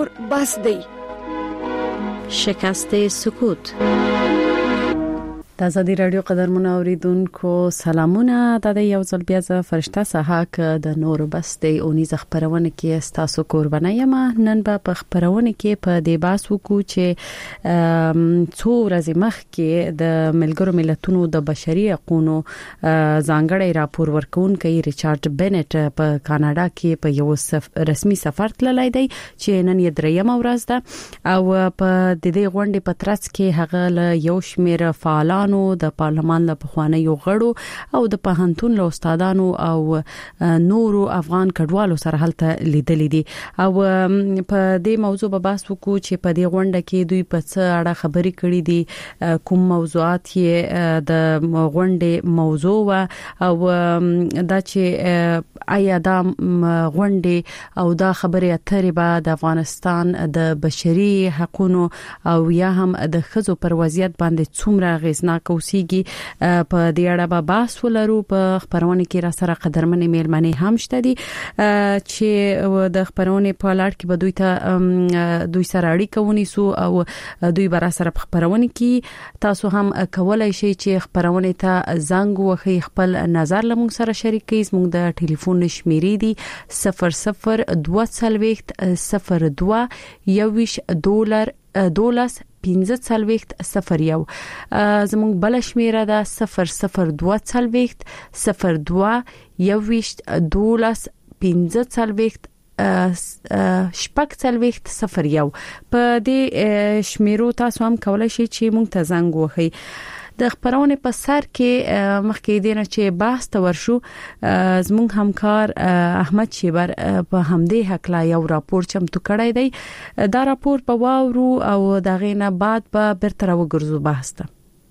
نور بس دی. شکست سکوت. د ازادي رادیو قدرمن اوریدونکو سلامونه. د یو ځل بیا ز فرشته صحاک د نور بس د اونیز خبرونه کې تاسو قربانه یم. نن په خبرونه کې په دې باس وکړو چې څو ورځې مخکې د ملګرو ملتونو د بشري حقوقو ځانګړی راپور ورکونکي ریچارډ بنټ په کاناډا کې په یو رسمي سفر تللی دی چې نن یې درېمه ورځ ده او په دې غونډې په ترڅ کې هغه له یو شمېر فعالانو د پارلمان له پخوانیو غړو او د پوهنتون له استادانو او نورو افغان کډوالو سره هلته لیدلې دي او په دې موضوع به بحث وکړو چې په دې غونډه کې دوی په څه اړه خبرې کړې دي، کوم موضوعات یې د غونډې موضوع او دا چې آیا دا غونډې او دا خبرې اترې به د افغانستان د بشري حقوقو او یا هم د ښځو پر وضعیت باندې څومره غیزناک اوسېږي په دې اړه به بحث ولرو. په خبرونه کې را سره قدرمنې میلمنې هم شته دي چې د خبرونه په لړ کې به دوی سره اړیکه ونیسو او دوی به را سره په خبرونه کې تاسو هم کولای شئ چې خبرونه ته زنګ وهئ، خپل نظر له موږ سره شریک کړئ. موږ د ټلیفون نشمیرې دي 0022 $12 $15 زموږ بل شمیره ده 0022 $12 $15 په دې شمیرو تاسو هم کولای شئ چې موږ ته زنګ وهئ. د خبرونه په سر کې مخکې دینه چې بحث ته ورشو زموږ همکار احمد شیبر په همدې حق لا یو راپور چمتو کړی دی. دا راپور په واورو او دا غینه بعد به برتر وګرځو بحث ته.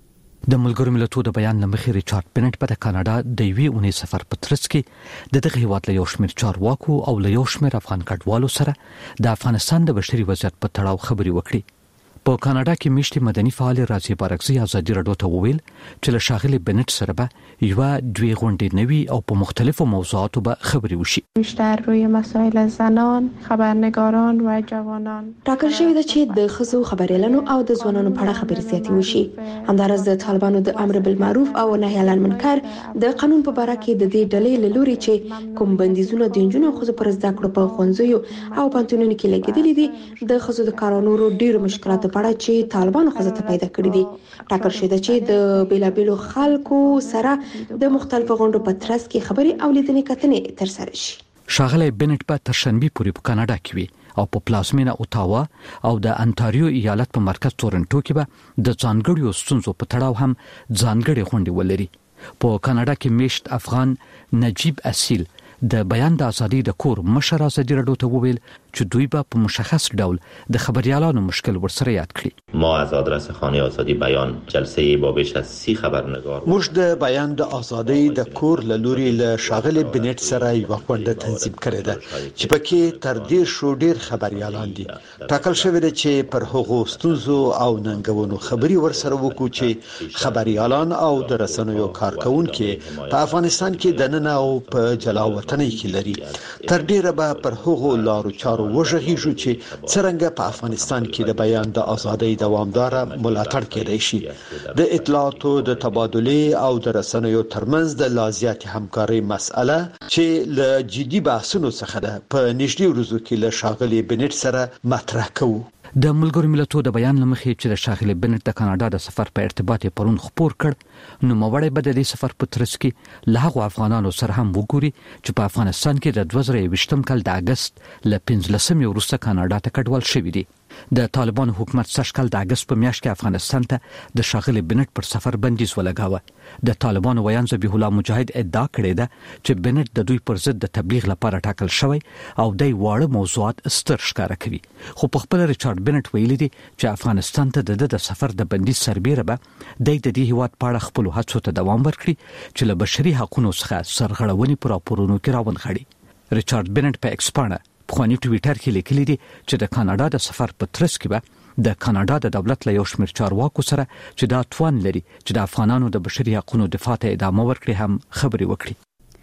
د ملګرو ملتونو د بیان لمخې ریچارډ بنټ په کاناډا د یوې اونۍ سفر په ترڅ کې د دغه هیواد له یو شمېر چارواکو او له یو شمېر افغان کډوالو سره د افغانستان د بشري وضعیت په تړاو خبرې وکړي. په کاناډا کې میشتي مدني فعال راځي بارکزي ازادي رادیو ته وویل چې له شاغلي بنټ سره به یو دوی غونډې نوي او په مختلفو موضوعاتو به خبرې وشي. بیشتر روی مسائل زنان، خبرنگاران و جوانان ټاکل شوی دی چې د ښځو خبريالانو او د ځوانانو په اړه خبرې زیاتې وشي. همدارس د طالبانو د امر بالمعروف او نهي عن المنکر د قانون په اړه کې د دې ډلې له لوري چې کوم بندیزونه د جنونو خو پر زده کړو په خوندزیو او پانتونونو کې لګیدلې دي د خزو د کارونو ډیر مشکلات په اړه چې طالبانو خزه ته پیدا کړی دي. ټاکل شوی دی چې د بیلابیلو خلکو سره د مختلفو غونډو په ترڅ کې خبري او لیدنې کتنې ترسره شي. شاغلی بنټ په ترشنبه پورې په کاناډا کې وي او په پلازمینه اوتاوا او د انټاریو ایالت په مرکز تورنټو کې به د ځانګړیو ستونزو په تړاو هم ځانګړي غونډې ولري. په کاناډا کې میشت افغان نجیب اصیل د بیان د ازادي د کور مشر ازادي رادیو ته وویل چې دوی به په مشخص ډول د خبريالانو مشکل ورسره یاد کړي. ما از آدرس خانه آزادی بیان جلسه با بیش از 30 خبرنگار موږ د بیان د ازادي د کور له لوري له شاغلي بنټ سره یو غونډه تنظیم کړې ده چې پکې تر دې شو ډیر خبريالان دي. ټاکل شوی دی چې پر هغو ستونزو او ننګونو خبري ورسره وکړو چې خبريالان او د رسنیو کارکونکو په افغانستان کې د نن او په جلاوطنۍ کې لري. تر ډیره به پر هغو لارو چارو وژغیږو چې څنګه په افغانستان کې د بیان د ازادۍ دوامدار ملاتړ کېدای شي. د اطلاعاتو د تبادله او د رسنیو ترمنځ د لازمي همکارۍ مسأله چې له جدي بحثونو څخه ده په نږدې ورځو کې له شاغلي بنټ سره مطرح کوو. د ملګرو ملتونو د بیان لمخې چې د شاغلي بنټ د کاناډا د سفر په ارتباط پرون خبر کړ نو موړې بد د سفر په ترڅ کې له هغو افغانانو سره هم وګوري چې په افغانستان کې د 2023 کال د اگست ل 15 وروسته کاناډا ته کډوال شوی دي. د طالبان حکومت سږکال د اگست په میاشت کې افغانستان ته د شاغلي بنټ پر سفر بندیز ولګاوه. د طالبان ویان ذبیح الله مجاهد ادعا کړې ده چې بنټ د دوی پر ضد د تبلیغ لپاره ټاکل شوی او د واړه موضوعات ستر ښکارا کوي. خو په خپل ریچارډ بنټ ویلي دي چې افغانستان ته د سفر د بندیز سربېره به د دې هیواد په اړه خپل هڅو ته دوام ورکړي چې له بشري حقوقو څخه سرغړونې پر راپورونو کې راونغاړي. ریچارډ بنټ په ایکسپانا په خونی ټویټر کې لیکلي دي چې د کاناډا د سفر په ترڅ کې به د کاناډا د دولت له یو شمېر چارواکو سره چې دا توان لري چې د افغانانو د بشري حقوقو دفاع ته ادامه ورکړي هم خبرې وکړي.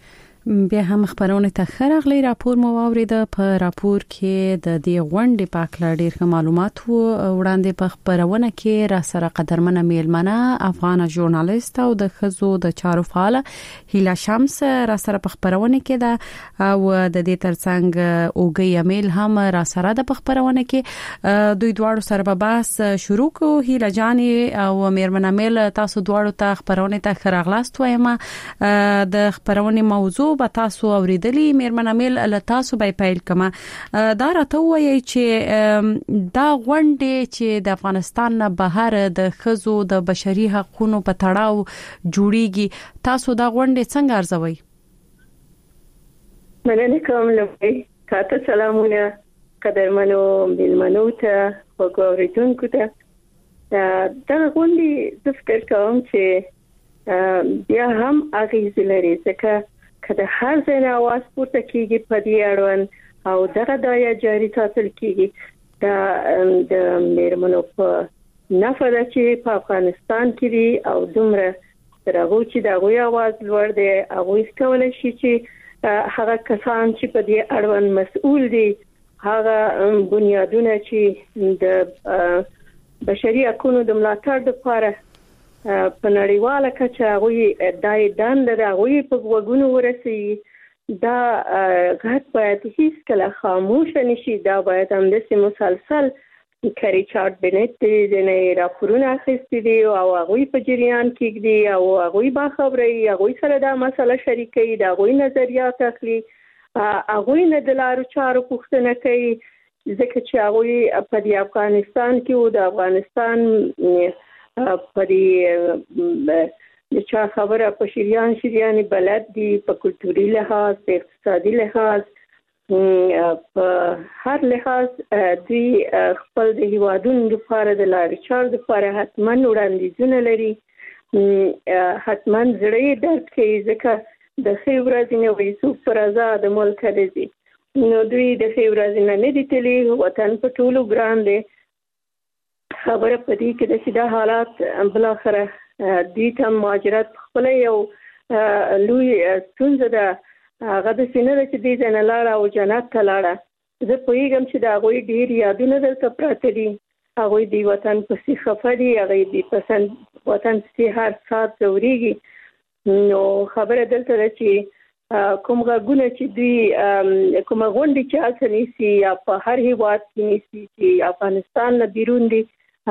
بیا هم خبرونه ته خرغلی راپور مو واورید په راپور کې د دې غونډې په اړه ډېر معلومات وړاندې په خبرونه کې را سره قدرمنه میلمنه افغان ژورنالیست او د خزو د چارو فعال هیلا شمس را سره په خبرونه کې ده او د دې ترڅنګ اوګي امیل هم را سره د خبرونه کې دوی دواړو سره به بحث شروع کو. هیلا جان او میرمن امیل تاسو دواړو ته خبرونه ته خرغلاست وایم. د خبرونه موضوع به تاسو اوریدلی میرمن امیل له تاسو به پیل کما دا راته وایي چې دا غونډه چې د افغانستان نه بهر د خزو د بشري حقوقو په تړاو جوړیږي تاسو دا غونډه څنګه ارزوي؟ مننه کوم لوی تاسو سلامونه قدرمنو ملمنو ته وګورئ ته دا غونډه د فکر کوم چې بیا هم اغیز لري ځکه کله هر ځای نه आवाज پورته کیږي په دې اړوند او دغه دایا جاری ساتل کیږي دا د میرمنو په نفره چې په افغانستان کې دي او دومره ترغو چې دا غوي आवाज لوړ دی هغه کولای شي چې هغه کسان چې په دې اړوند مسؤل دي هغه بنیادونه چې د بشري حقوقو د ملاتړ لپاره په نړیواله کچه غوي دای دند دا غوي په وګونو ورسي دا غټ باید هیڅ کله خاموش نشي. دا باید هم د مسلسل کری چارت بنت د نه راپورونه اخیستي دي او غوي په جریان کې دي او غوي با خبري غوي سره دا مسله شریکي دا غوي نظریات اخلي غوي نه د لارو چارو پوښتنه کوي ځکه چې غوي په افغانستان کې او د افغانستان په دې چا خبره په شریان بلد دي په کلتوري لحاظ په اقتصادي لحاظ په هر لحاظ دوی خپل د هیوادونو لپاره د لارې چارو لپاره حتماً وړاندیزونه لري حتماً زړه درد کوي ځکه د ښې ورځې نه وایي څوک پر آزاد ملک دی نو دوی د ښې ورځې نه دي تللي وطن په ټولو ګران دی خبره پدې کې د شیدا حالات بل اخره دې ته مهاجرت خپل یو لوی څنګه دا هغه د سینې چې دې نه لاړه او جنت ته لاړه زه پوهیږم چې دا غوي ډیر یادونه دلته پراته دي هغه دی وطن په سي خفري هغه دی پسند وطن سي هر سات ضروري نو خبره دلته چې کوم غوونه چې دوی کوم غونډې چې اسني سي یا په هر هیواد کې نيسي چې افغانستان نه بیرون دي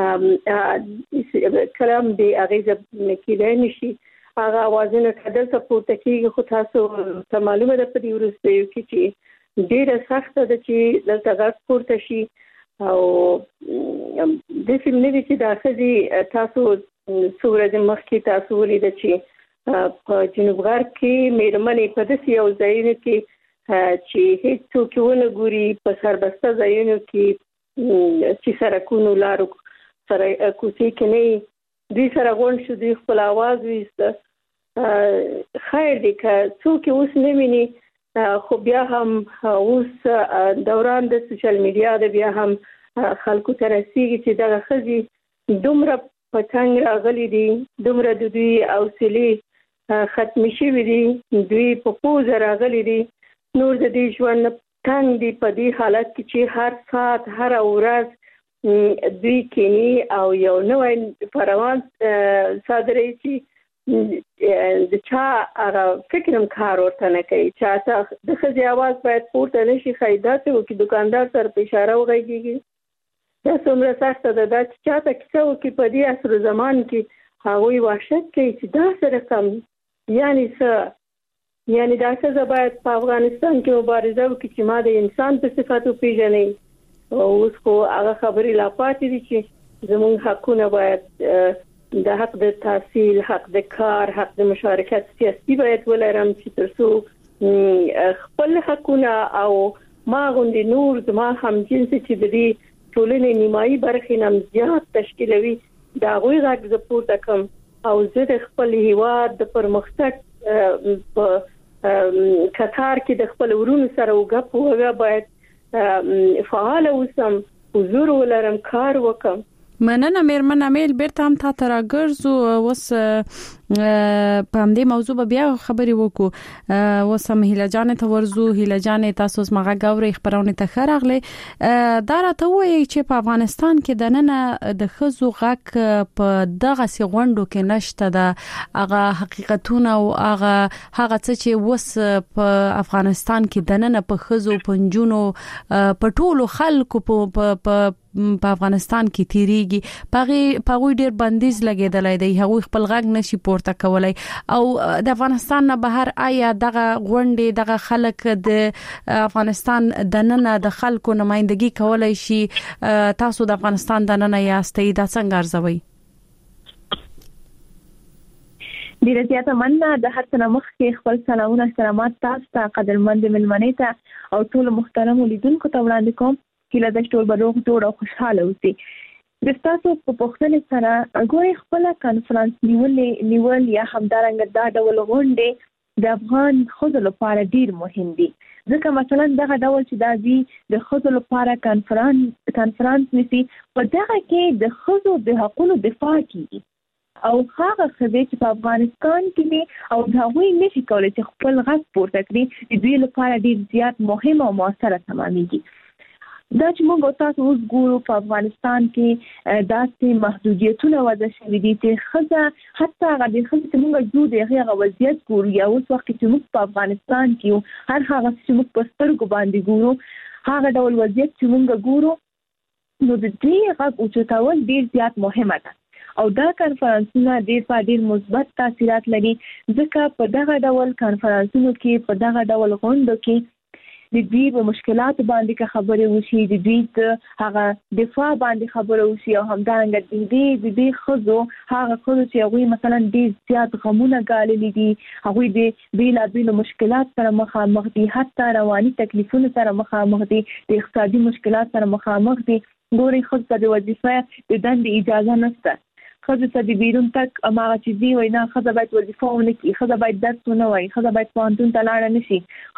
کلام دی اغیزه کېدای نشي هغه اوازونه کدل ته پورته کیږي خو تاسو ته معلومه ده په دې ورسته کې چې ډیره سخته ده چې دلته غږ پورته شي او د سیمې نه چې د خزي تاسو سورې مخکې تاسو ولید چې په جنوب غرب کې میرمنې په دې یو ځای کې چې هیڅ څوک ونه ګوري په سربسته ځایونو کې چې سرکونو لارو سره کوڅې کې نه دوی سره غونډ شو دوی خپل आवाज ویسته خیر دی که څوک اوس نه ویني خو بیا هم اوس دوران د سوشل میډیا د بیا هم خلکو ته رسیږي چې دا خزي دومره پټنګ راغلي دي دومره د دوی اوسلي ختم شوي دي دوی په پوز راغلي دي نور د دې ژوند تنګ دي په دې حالت کې چې هر ساعت هر ورځ دوی کینی او یو نوې پروان صادري چې د چا هغه فکرم کار ورته نه کوي چې د خزي आवाज باید پورته نشي خیدات او کې دکاندار سره په اشاره وغږیږي دا څومره سخته ده دا چې چاته کیسه وکي په دې عصر زمان کې هغه وحشت کوي چې دا سره کم یعنی دا څه باید په افغانستان کې مبارزه وکړي چې ما د انسان په صفاتو پیژنې اوس خو هغه خبرې لا پاتې دي چې زموږ حقونه باید د حق د تحصیل حق د کار حق د مشارکت سیاسي باید ولرم چې ترڅو خپل حقونه او ما غوندي نور زما هم جنس چې د دې ټولنې نیمایي برخې نم زیات تشکیلوي دا غوي غږ د پورته کم او زه د خپل هیواد د پرمختګ په کتار کې د خپل ورونو سره وګپ باید فعال اوسم حضور ولرم کار وکم مننه میرمن امیل بیرته هم تا تراګرزو وس په همدې موضوع به بیا خبرې وکړو. وسم هیله جان ته ورزو. هیله جان تاسو مغه غوړې خبرونه ته خراغله. دا راته وایي چې په افغانستان کې د نن د خزو غک په دغه سی غونډو کې نشته د هغه حقیقتونه او هغه څه چې وس په افغانستان کې د نن په خزو پنجونو په ټولو خلکو په افغانستان کې تیریږي پغوی ډیر بندیز لګیدلای دی. هغه خپل غږ نشي پورته کولای او د افغانستان نه بهر آیا دغه غونډې دغه خلک د افغانستان د نن د خلکو نمائندګي کولای شي؟ تاسو د افغانستان د نن یاستئ، دا څنګه ارزوي؟ ډیره زیاته مننه. د هر څه مخ کې خپل سلامونه سلامات تاسو ته قدرمند ملمنې ته او ټول محترم لیدونکو ته وړاندې کوم. کله د ټول بروغ جوړ او خوشاله اوسئ. د تاسو په پوښتنه سره ګوري خپل کانفرنس نیول یا همدارنګه دا ډول غونډې د افغان خزو لپاره ډیر مهم دي. ځکه مثلا دغه ډول چې دا دی د خزو لپاره کانفرنس نسی په دغه کې د خزو د حقوقو دفاع کیږي او هغه خزې چې په افغانستان کې دي او دا وی نشي کولای چې خپل غږ پورته کړي د دوی لپاره ډیر زیات مهم او موثره تمامېږي. دا چې موږ تاسو اوس ګورو په افغانستان کې داسې محدودیتونه وضع شوي دي چې خزه حتی هغه د خزې چې موږ جوړ هغه وضعیت ګورو یا اوس وخت چې موږ په افغانستان کې هر هغه چې موږ په سترګو باندې ګورو هغه ډول وضعیت چې موږ ګورو نو د دې غږ اوچتول ډیر زیات مهمه ده او دا کانفرنسونه ډیر مثبت تاثیرات لري. ځکه په دغه ډول کانفرنسونو کې په دغه ډول غونډو کې د دوی په مشکلاتو باندې خبرې وشي، د دوی هغه دفاع باندې خبرې وشي او همدارنګه د دې خزو هغه خزو چې هغوی مثلا ډیر زیات غمونه ګاللي دي، هغوی د بیلابیلو مشکلات سره مخامخ دي، حتی رواني تکلیفونو سره مخامخ دي، د اقتصادي مشکلات سره مخامخ دي. ګوري خزو ته د وظیفه د دندې اجازه نشته. خزه ته د بیرون تک اماغه چې دی وینا خزه باید وظیفه ونه کی، خزه باید درس ونه وای، خزه باید پوهنتون ته لاړ نشي،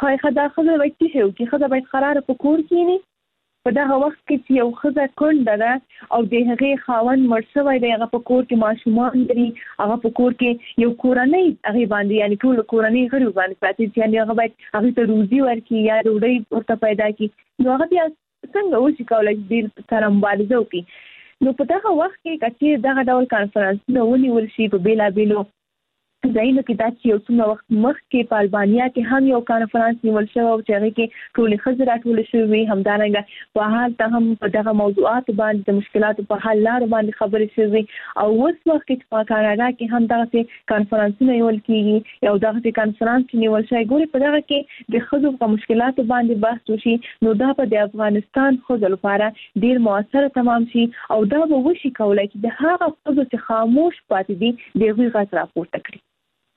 خزه باید چې کی خزه باید قرار په کور کینی. په دغه وخت کې چې یو خزه کونډه ده او د هغې خاوند مړ شوی دی، هغه په کور کې ماشومان لري، هغه په کور کې یو کورنۍ هغې باندې یعنې ټول کورنۍ غړي باندې پاتې چې یعنې هغه باید هغې ته روزي ورکړي یا ډوډۍ ورته پیدا کړي، نو هغه بیا څنګه وشي کولی چې دې سره مبارزه وکړي. نو په دغه وخت کې کچې دغه ډول کانفرنسونه ونیول شي په بیلابیلو ځایونو کې. دا چې یو څومره وخت مخکې په البانیا کې هم یو کانفرنس نیول شوی او چې هغې کې ټولې ښځې راټولې شوې وي، همدارنګه په هلته هم په دغه موضوعاتو باندې د مشکلاتو په حل لارو باندې خبرې شوې. او اوس وخت کې په کاناډا کې هم دغسې کانفرنسونه نیول کېږي، یو دغسې کانفرنس نیول شوی. ګورې په دغه کې د ښځو په مشکلاتو باندې بحث وشي، نو دا به د افغانستان ښځو لپاره ډېر مؤثره تمام شي او دا به وشي کولی چې د هغه ښځو چې خاموش پاتې دي د هغوی غږ راپورته کړي.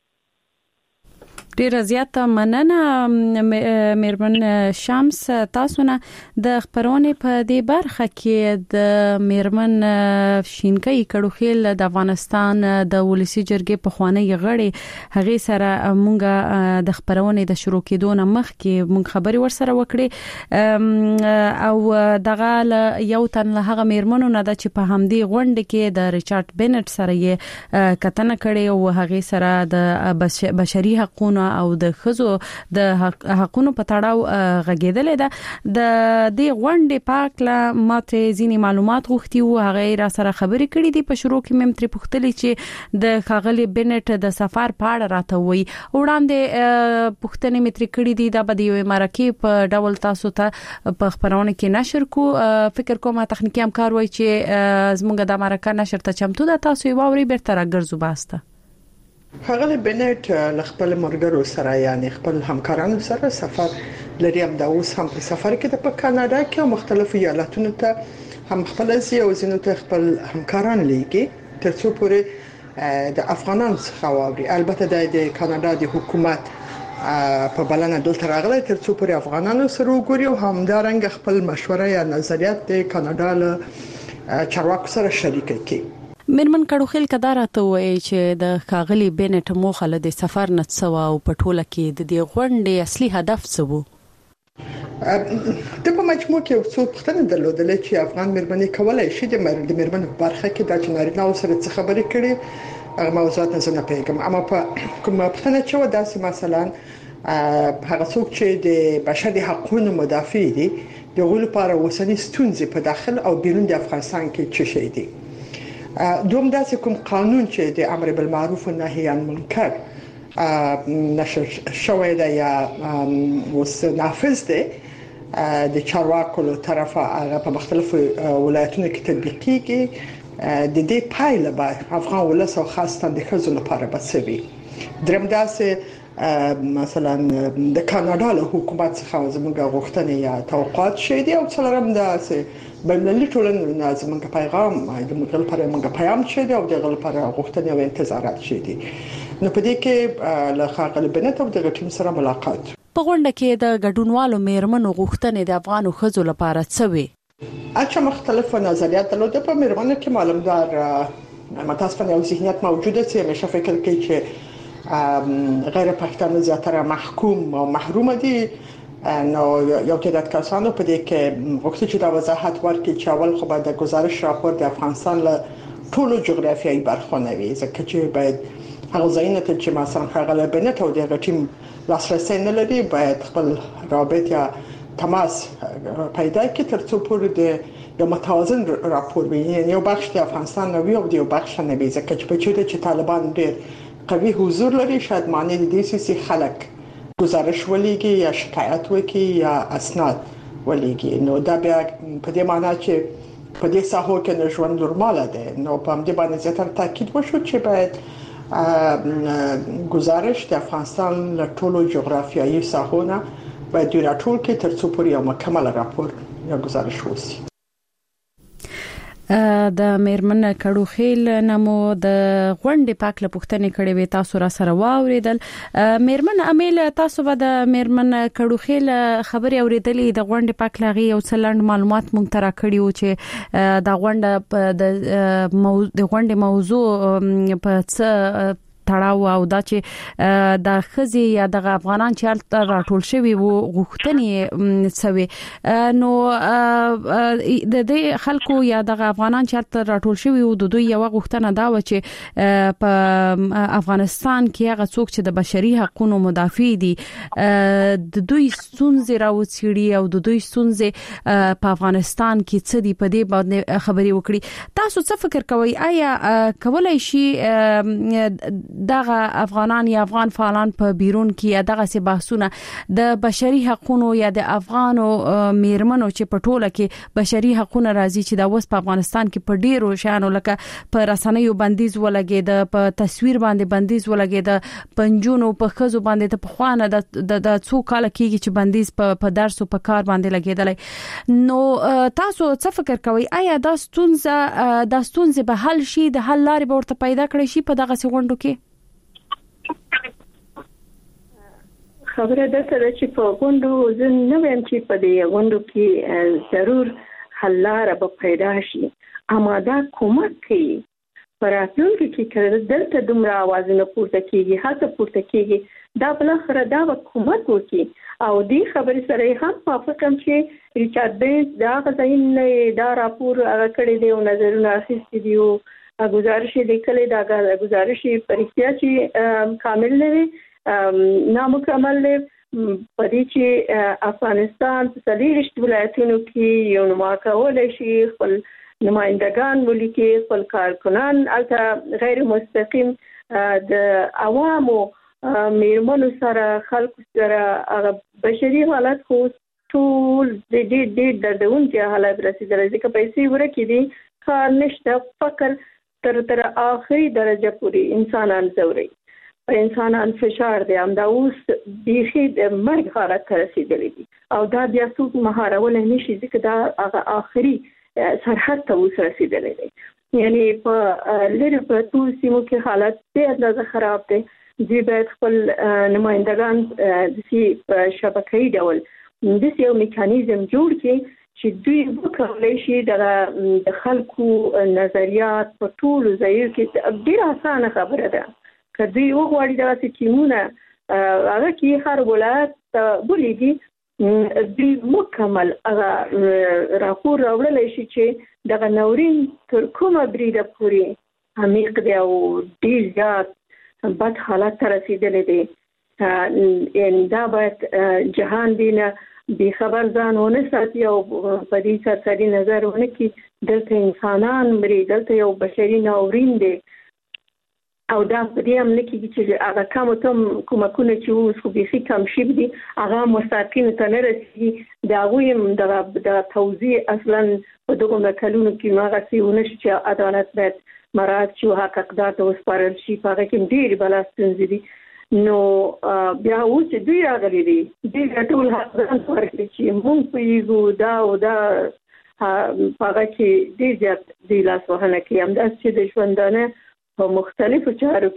ډیر زیاته مننه میرمن شمس. تاسو نه د خبرونه په دې برخه کې د میرمن شینکۍ کډوخیل د افغانستان د ولسی جرګې په خوانی غړي هغه سره مونږه د خبرونه د شروع کېدو نه مخکې مونږ خبري ورسره وکړي او دغه یو تن له هغه میرمنو نه د چې په همدې غونډه کې د ریچارډ بینټ سره یې کتنه کړي او هغه سره د بشري حقوقو او د خزو د حقونو په تړاو غږیدل. د دې غونډې پاکله ماته ځینې معلومات غوښتي او هغه را سره خبرې کړې دي. په شروع کې مم تر پوښتلې چې د خاغلی بنټ د سفر په اړه راته وي وړاندې پوښتنې متر کړې دي. دا به د یو مرکه په ډول تاسو ته په خبرونه کې نشر کو. فکر کوم تخنیکی همکار وای چې زموږ د مرکه نشر ته چمتو ده. تاسو یې واوري بیرته راګرځو باسته. خاغلی بنټ خپل مرګرو سره یعنی خپل همکارانو سره سفر لري. هم دا اوس هم په سفر کې په کاناډا کې مختلفو ایالتونو ته هم خپل ځای او ځینو ته خپل همکاران لېږي ترڅو پورې د افغانانو څخه واوري. البته د کاناډا د حکومت په بلنه دلته راغلی ترڅو پورې افغانانو سره وګوري او همدارنګه خپل مشوره یا نظریات د کاناډا له چارواکو سره شریک کړي. میرمن کډوخیل کدارته وایي چې د خاغلی بنټ موخه له سفر نه څو او په ټوله کې د دې غونډې اصلي هدف څه وو؟ د په مجموع کې څو پوښتنې درلودلې چې افغان مېرمنې کولای شي د مېرمنو برخه کې د نارینه سره څه خبرې کړي هغه موضوعات نه پیګم اما په کومه پوښتنه چې و داسې مثلا هغه څوک چې د بشري حقوقو مدافع دي د غول لپاره وسنی ستونزې په داخل او بیرون د افغانستان کې څه شي دي دوم داسې کوم قانون چې د امر بالمعروف و نهی عن منکر نشر شوی دی یا اوس نافذ دی د چارواکو له طرفه هغه په مختلفو ولایتونو کې تطبیق کیږي د دې پایله به افغان ولس او خاصه د ښځو لپاره بسوي درم داسې مثلا د کاناډا له حکومت څخه زموږ غوښتنې یا توقعات شې دي او څلورم داسې بین‌المللي ټولنې زموږ پیغام د موږ لپاره موږ پیغام شې دي او د لپاره غوښتنې او انتظارات شې دي نو په دې کې له ښاغلي بنت او د ټیم سره ملاقات په غونډه کې د ګډونوالو مېرمنو غوښتنې د افغانو ښځو لپاره څه وي اچھا مختلف نظریات درلوده په مېرمنو کې معلومدار متاسفانه یو ذهنیت موجوده چې همیشه فکر کوي چې غیر پښتانه زیاتره محکوم او محروم دي نو یو تعداد کسانو په دې کې وخت چې دا وضاحت ورکړي چې اول خو به د گزارش راپور د افغانستان له ټولو جغرافیایي برخو نه وي ځکه چې باید هغه ځایونه ته چې مثلا هغه بنت او د ټیم لاسرسي نه لري باید خپل رابط یا تماس پیدا کړي ترڅو پورې د یو متوازن راپور وي یعنی یو بخش د افغانستان نو او د یو بخش نه وي ځکه چې طالبان ډېر قوي حضور لري شاید معنی دي چې خلک گزارش ولېږي یا شکایت وکړي یا اسناد ولېږي نو دا بیا په دې معنی چې په دې ساحو کې ژوند نورمال دی نو په دې باندې زیاتره تاکید وشو چې باید گزارش د افغانستان له ټولو جغرافیایي ساحو نه باید راټول کړي ترڅو پورې یو مکمل راپور یا گزارش وشي د مېرمن کډوخیل نمو د غونډې پاک له پوښتنې کړې وې تاسو را سره واوریدل مېرمن امیل تاسو به د مېرمن کډوخیل خبري اوریدلې د غونډې پاک لغي او څلند معلومات مونږ ترا کړیو چې د غونډې د غونډې موضوع په څه تړاو او دا چې د خزي یا د افغانان چې راټول شوی وو غوښتنې سوي نو د دې خلکو یا د افغانان چې راټول شوی وو د دوی یو غوښتنه دا و چې په افغانستان کې هغه څوک چې د بشري حقوقو مدافع دي د دوی ستونزې راوڅېړي او د دوی ستونزې په افغانستان کې څه دي په دې باندې خبري وکړي تاسو څه فکر کوئ آیا کولای شي دغه افغانان یا افغان فعالان په بیرون کې دغه سي بحثونه د بشري حقوقو یا د افغانو میرمنو چې په ټوله کې بشري حقوقو راځي چې د اوس په افغانستان کې په ډیرو شانو لکه په رسنیو بندیز ولګید په تصویر باندې بندیز ولګید پنجونو په خزو باندې ته په خوانه د څو کال کېږي چې بندیز په درس او په کار باندې لګیدل نو تاسو څه فکر کوئ آیا دا ستونزه به حل شي د حل لارې به ورته پیدا کړئ شي په دغه غونډو کې خبره ده چې په غونډو زه نه وایم چې په دې غونډو کې ضرور حل لاره به پیدا شي اما دا کومک کوي پر راتلونکي کې کړه دلته دومره आवाजونه پورته کیږي هڅه پورته کیږي دا بل خره دا کومک وکي او دې خبرې سره هم موافقم چې ریچارډ بینز دا غزاین دا راپور هغه کړی دی او نظرونه اخیستي دي او گزارش لیکلې دا گزارش پرختیا چې کامل نه وي نامکمل پدې چې افغانستان په سلیریشت ولایتونو کې یو نماکول شي خپل نمائندگان ولیکي خپل کارکنان البته غیر مستقیم د عوامو میرمنو سره خلکو سره بشري حالت خو ټول د دې دردونکي حالت رسیدل ځکه پیسې ورکې دي کار نشته فقر تر آخري درجه پورې انسانان زوري په انسانان فشار دی هم دا اوس بیخي د مرګ حالت ته رسیدلی دي او دا بیا څوک مهارول نشي ځکه دا هغه آخري سرحد ته اوس رسیدلی دی یعنی په لری پرتو سیمو کې حالت ډېر اندازه خراب دی دوی باید خپل نمائندگان د شبکه‌ای ډول د یو میکانیزم جوړ کړي چې دوی وکولای شي د خلکو نظریات په ټولو ځایونو کې ډېر اسانه خبره ده کله یو غوړي داسې ټیمونه هغه کې هر ولایت بولیږي د مکمل هغه راپور راوړل شي چې د نورین تر کومه بریده پورې عمیق دی او ډیر زیات بد حالت ته رسیدلی دی. ان دا باید جهان دینه بی خبر ځان ونه ساتي او په دې سرسري نظر ونه کړي دلته انسانان مري، دلته یو بشري ناورین دی او دا په دې هم نه کېږي چې هغه کومکونه چې اوس خو بیخي کم شوي دي هغه مستحقینو ته نه رسېږي. د هغوی هم د توضیح اصلا په دغو کلونو کې هغسې ونه شي چې عدالت باید مراعات شي او حق اقدار ته وسپارل شي. په هغه کې هم ډېرې بلا ستونزې دي. نو بیا اوس چې دوی راغلي دي دوی ټول حق ځان ته ورکړي چې موږ پوهېږو دا او دا په هغه کې ډېر زیات دوی لاسوهنه کوي. همداسې چې د ژوندانه په مختلفو چارو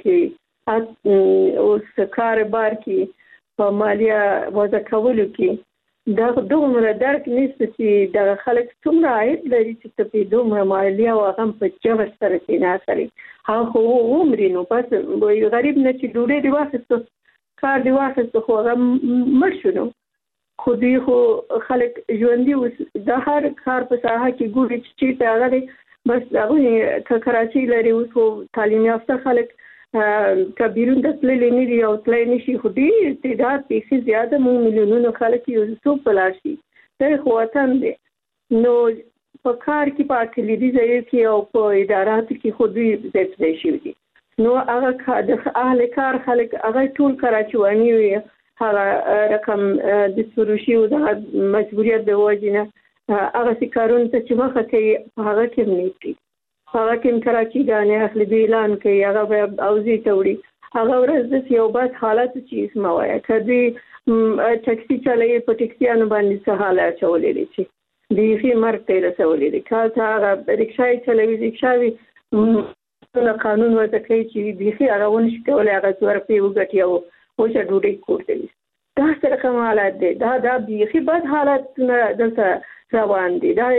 کې اوس کار بار کې په مالیه وضع کولو کې دا دومره درک نشته چې دغه خلک څومره عاید لري چې ته پرې دومره مالیه او هغه په جبر سره چې نه اخلي. هغه خو ومري نو بس غریب نه چې ډوډۍ دې واخیسته کار دې واخیسته خو هغه مړ شو. نو خو دوی خو خلک ژوندي اوس د هر کار په ساحه کې ګوري چې چېرته هغه دی بس هغوی که کراچۍ لري اوس خو تعلیم یافته خلک که بیرون ته تللی نه دي او تللی نه شي خو ډېر تعداد بیخي زیاده موږ میلیونونه خلک یو څوک په لاړ شي دا خو وطن دی. نو په کار کې په کلیدي ځایو کې او په اداراتو کې خو دوی ځای شوي دي. نو هغه د اهل کار خلک هغه ټول کراچواني وي هغه رقم د سروشي او د مجبوریت د وجې نه هغه سي کارونه چې مخه کوي هغه کې نه هغه کې کراچي غانې اخلي دی اعلان کوي هغه به اوزي توړي هغه ورځ د یو بد حالت چې اسمه وایي کدي ټاکسي چلایي په ټاکسیانو باندې څه حالات چولې دي چې دیخي مرته رسولې دي کاته هغه رکشای چلوي رکشاوي نو قانون وته کوي چې دیخي هغه ونشي کولای هغه څور په وګټي او چې ډوډۍ کوټي دا سره کوم حالات دي دا دیخي بد حالات دلته روان دي. دا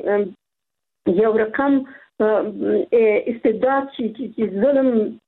یو رقم استبداد چې ظلم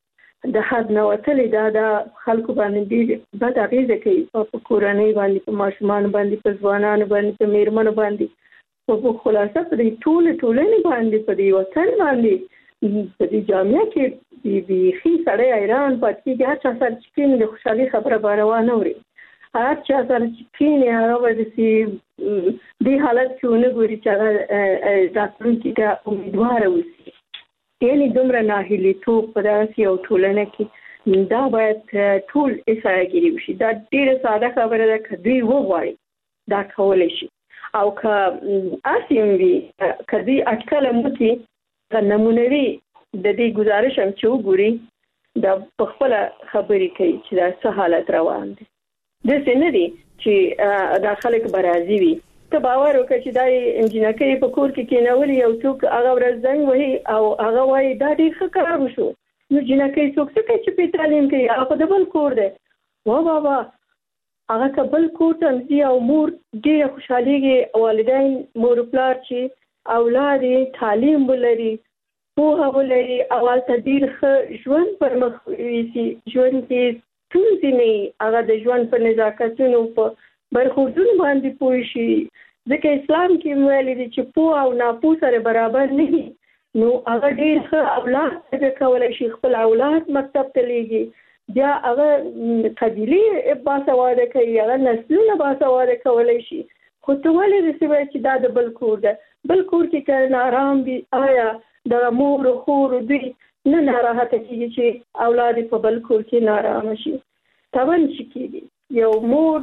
د حد نه وتلی دا خلکو باندې ډېر بد اغېزه کوي په کورنۍ باندې په ماشومان باندې په ځوانانو باندې په میرمنو باندې په خلاصه په دې ټولنې باندې په دې وطن باندې په دې جامعه کې بیخي سړی حیران پاتې کېږي. هر چا سره چې کېني د خوشحالۍ خبره به روانه وړي هر چا سره چې کېني هغه به داسې دې حالت کې ونه ګوري چې هغه راتلونکي ته امیدواره اوسي. یعنې دومره ناهیلیتوب په داسې یو ټولنه کې دا باید ټول اصلاحګیري وشي. دا ډېره ساده خبره ده که دوی وغواړي دا کولی شي او که هسې هم وي که دوی اټکله موکي نمونوي د دې ګزارش هم چې وګوري دا په خپله خبرې کوي چې دا څه حالت روان دی. داسې نه دي چې دا خلک به راضي وي. ته باور وکړه چې دا انجینرکۍ په کور کې کېنولي یو څوک هغه ورځ زنګ وهي او هغه وایي دا ډېر ښه کار وشو. نو جینکۍ څوک څه کوي چې پرې تعلیم کوي هغه خو د بل کور دی وا بابا هغه که بل کور ته ځي او مور ډېره خوشحالېږي والدین مور پلار چې اولاد یې تعلیم ولري پوهه ولري او هلته ډېر ښه ژوند پر مخ یوسي ژوند کې ستونزې نه وي هغه د ژوند په نزاکتونو په برخوردونو باندې پوه شي ځکه اسلام کې ویلي دي چې پوه او ناپوه سره برابر نه وي. نو هغه ډېر ښه اولاد پیدا کولی شي خپل اولاد مکتب ته لیږي بیا هغه قبیلې باسواده کوي هغه نسلونه باسواده کولی شي. خو ته ولې داسې وایې چې دا د بل کور ده بل کور کې که نارام وي آیا دغه مور و خور دوی نه ناراحته کېږي چې اولاد په بل کور کې نارامه شي؟ طبعا چې کېږي. یو مور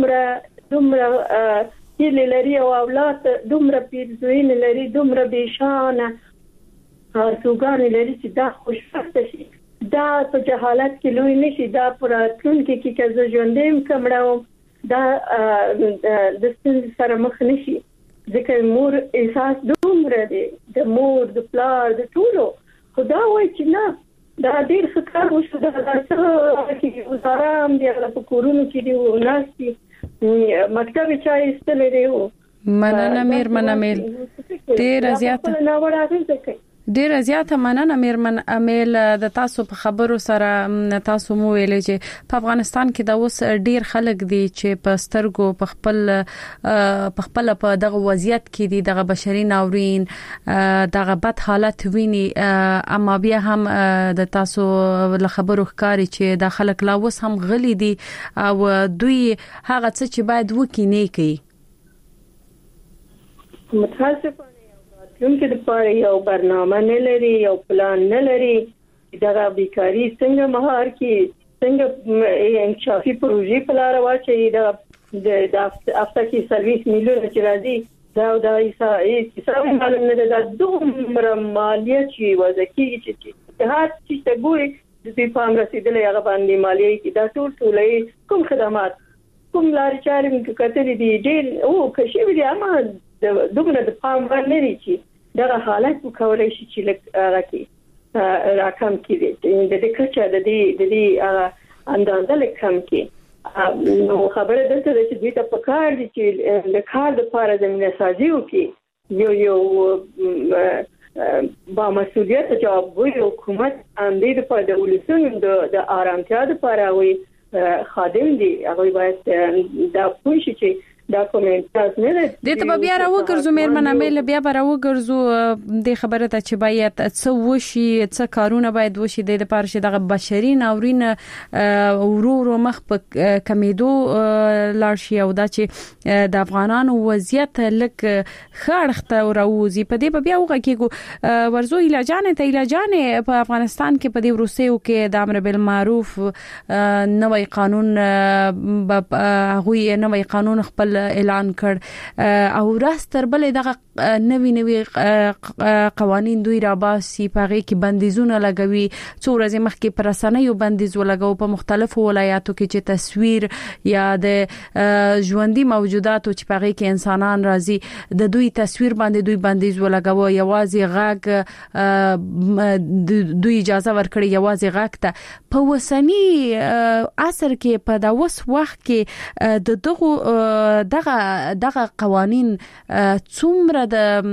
دومره هیلې لري او اولاد دومره پیرزوینې لري دومره بېشانه آرزوګانې لري چې دا خوشبخته شي دا په جهالت کې لوی نه شي دا په راتلونکي کې که زه ژوندی یم که مړه وم دا د ستونزې سره مخ نه شي ځکه مور احساس دومره دی د مور د پلار د ټولو. خو دا وایي چې نه دا ډېر ښه کار وشو دا څه کې وزاره هم دی هغه په کورونو کې دي ناست دي مکتب یې چا ایستلی دی. مننه میرمنه میل ډېره زیاته ډیر زیاته مننه میرمن امیل د تاسو په خبرو سره تاسو مو ویل چې په افغانستان کې د اوس ډیر خلک دي چې په سترګو په خپل په دغه وضعیت کې دي دغه بشري ناورین دغه بد حالت ویني اما بیا هم د تاسو له خبرو ښکاري چې د خلک لا اوس هم غلي دي او دوی هغه څه چې باید وکړي نه کوي. متاسفانه چې د پاره یو برنامه نه لري یو پلان نه لري دا بیکاری څنګه مهار کی څنګه انکشافي پروژې په لار واچي دا د افتا کی سرویس میلیون چې راځي دا حساب معلوم نه ده دومره مالیه چې وځي چې هر څه ته ګوري د دې پام رسیدلې هغه باندې مالیه کې دا ټول کوم خدمات کوم لارې چارې موږ کتلې دي ډېر او کشي وی اما دومره د پام باندې لري چې دا حالت کولای شي چې راکې راکم کړي د دې کچا د دې اندازه لکم کې نو خبره دلته چې دوی ته پکار دي چې د کار د لپاره زمينه سازي وکړي یو با مسؤلیت جوابوي حکومت اندې د په د ولسونو د آرامتیا لپاره وي خادم دي هغه باید دا پوه شي چې دا کومنټاز نه دي ته بیا راوګرځو میرمن امیل بیا راوګرځو د خبره ته چې باید څه وشي څه کارونه باید وشي د لپاره چې دغه بشري ناورین ورو مخ په کمیدو لارشي او دا چې د افغانانو وضعیت لک خړخته راوځي په دې بیا وګه ورزو علاجانه په افغانستان کې په دې روسیو کې د امر بالمعروف نوې قانون هغه نوې قانون خپل اعلان کړ او راستر بل دغه نوې قوانين دوی را باسي پغې کې بندیزونه لګوي څو ورځې مخکې پر رسنیو بندیز ولګو په مختلفو ولایاتو کې چې تصویر یا د ژوندۍ موجوداتو چې پغې کې انسانان راځي د دوی تصویر باندې دوی بندیز ولګو یوازې غږ دوی اجازه ورکړي یوازې غږ ته په وسنی عصر کې په دا وس وخت کې د دغه قوانين څومره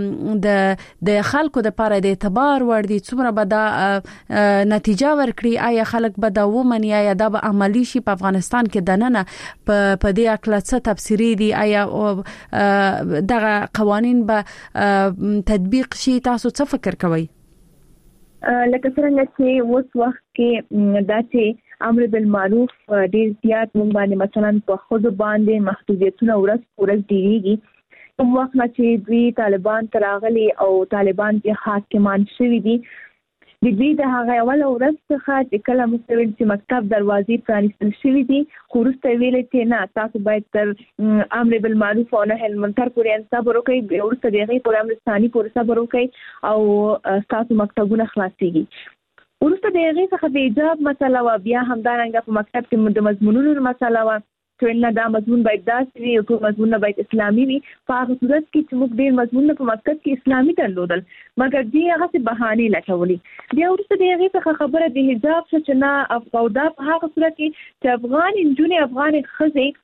د خلکو د لپاره د اعتبار ور دي څومره به دا نتیجه ورکړي آیا خلک به دا ومني یا دا به عملی شي په افغانستان کې دننه په دې اکل څه تفسیری دي آیا دغه قوانين به تطبیق شي تاسو څه فکر کوئ؟ لکه څنګه چې اوس وخت کې دا چې امر بالمعروف ډیر زیات مونږ باندې مثلا په خود باندې محدودیتونه ورځ ډیریږي کوم وخت چې دوی طالبان تراغلي او طالبان کې حاکمان شوي دي د دې د هغه اول ورځ څخه چې کله مستویل چې مکتب دروازې پرانیستل شوي دي خو وروسته ویل چې نه تاسو باید تر امر بالمعروف او نهي عن المنکر پورې صبر وکړئ ورسته دغه پر امر ثاني پورې صبر وکړئ او تاسو مکتبونه خلاصيږي ورسته دغه څخه د ایجاب مسله و بیا همدارنګه په مکتب کې د مضمونونو مسله و چې نه دا مضمون باید داسې وي او ټول مضمون باید اسلامي وي په هغه صورت کې چې موږ ډېر مضمون په مکتب کې اسلامي درلودل مګر دې هغه څه بهانه لټولې بیا ورسته دغه څخه خبره د حجاب چې نه افغاودا په هغه صورت کې چې افغان انجونې افغان خزې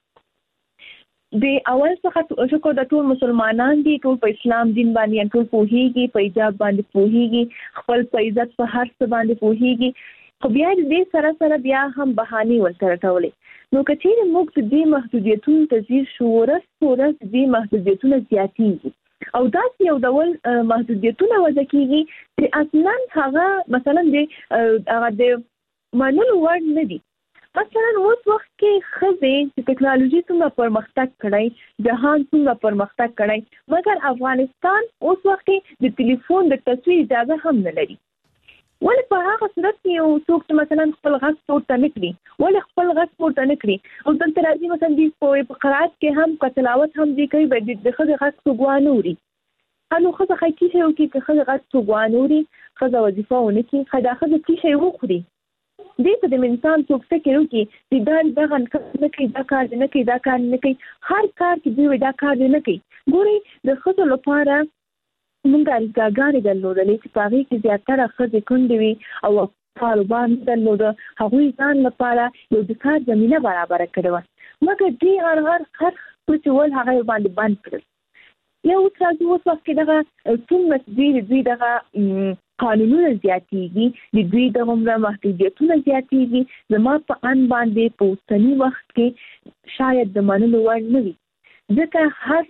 د اول څخه شکو د ټول مسلمانان دي ټول په اسلام دین باندې ټول پوهیږي په حجاب باندې پوهیږي خپل په عزت په هر څه باندې پوهیږي خو بیا دې سره بیا هم بهاني ورته ټولې نو کچې موږ د دې محدودیتونو تزیر شو ورس دې محدودیتونه زیاتېږي او دا یو ډول محدودیتونه وځي چې اصلا هغه مثلا هغه د منلو وړ نه دي مثلا اوس وخت کې خزې چې ټکنالوژي څنګه پرمختګ کړی جهان څنګه پرمختګ کړی مګر افغانستان اوس وخت کې د ټلیفون د تصویر اجازه هم نه لري ولې په هغه صورت کې یو څوک چې مثلا خپل غږ پورته نه کړي ولې خپل غږ پورته نه کړي او دلته راځي مثلا د په قرائت کې هم تلاوت هم دي کوي به د خزې غږ څوګوانوري انو خزه خایتي شي او کې خزه غږ څوګوانوري خزه وظیفه ونه کې خدا خزه کې شي وخوري دې ته د انسان څوک فکر وکړي چې دا نه کوي دا کار نه کوي دا کار نه کوي هر کار کې دی دا کار نه کوي ګوري د خزو لپاره موږ الګاګانې درلودلې چې پاره کې زیاتره خزې کندې وي او طالبان درلوده هغوی ځان لپاره یو د کار زمينه برابر کړو مګر دې هر څه هغه باندې باندې کړل یو څه اوس وخت کې دغه څومره دوی دغه قانونونه زیاتېږي، د دوی د عمر محدودیتونه زیاتېږي، زما په ان باندې په اوسني وخت کې شاید د منلو وړ نه وي، ځکه هر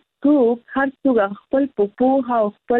څوک خپل په پوهه او خپل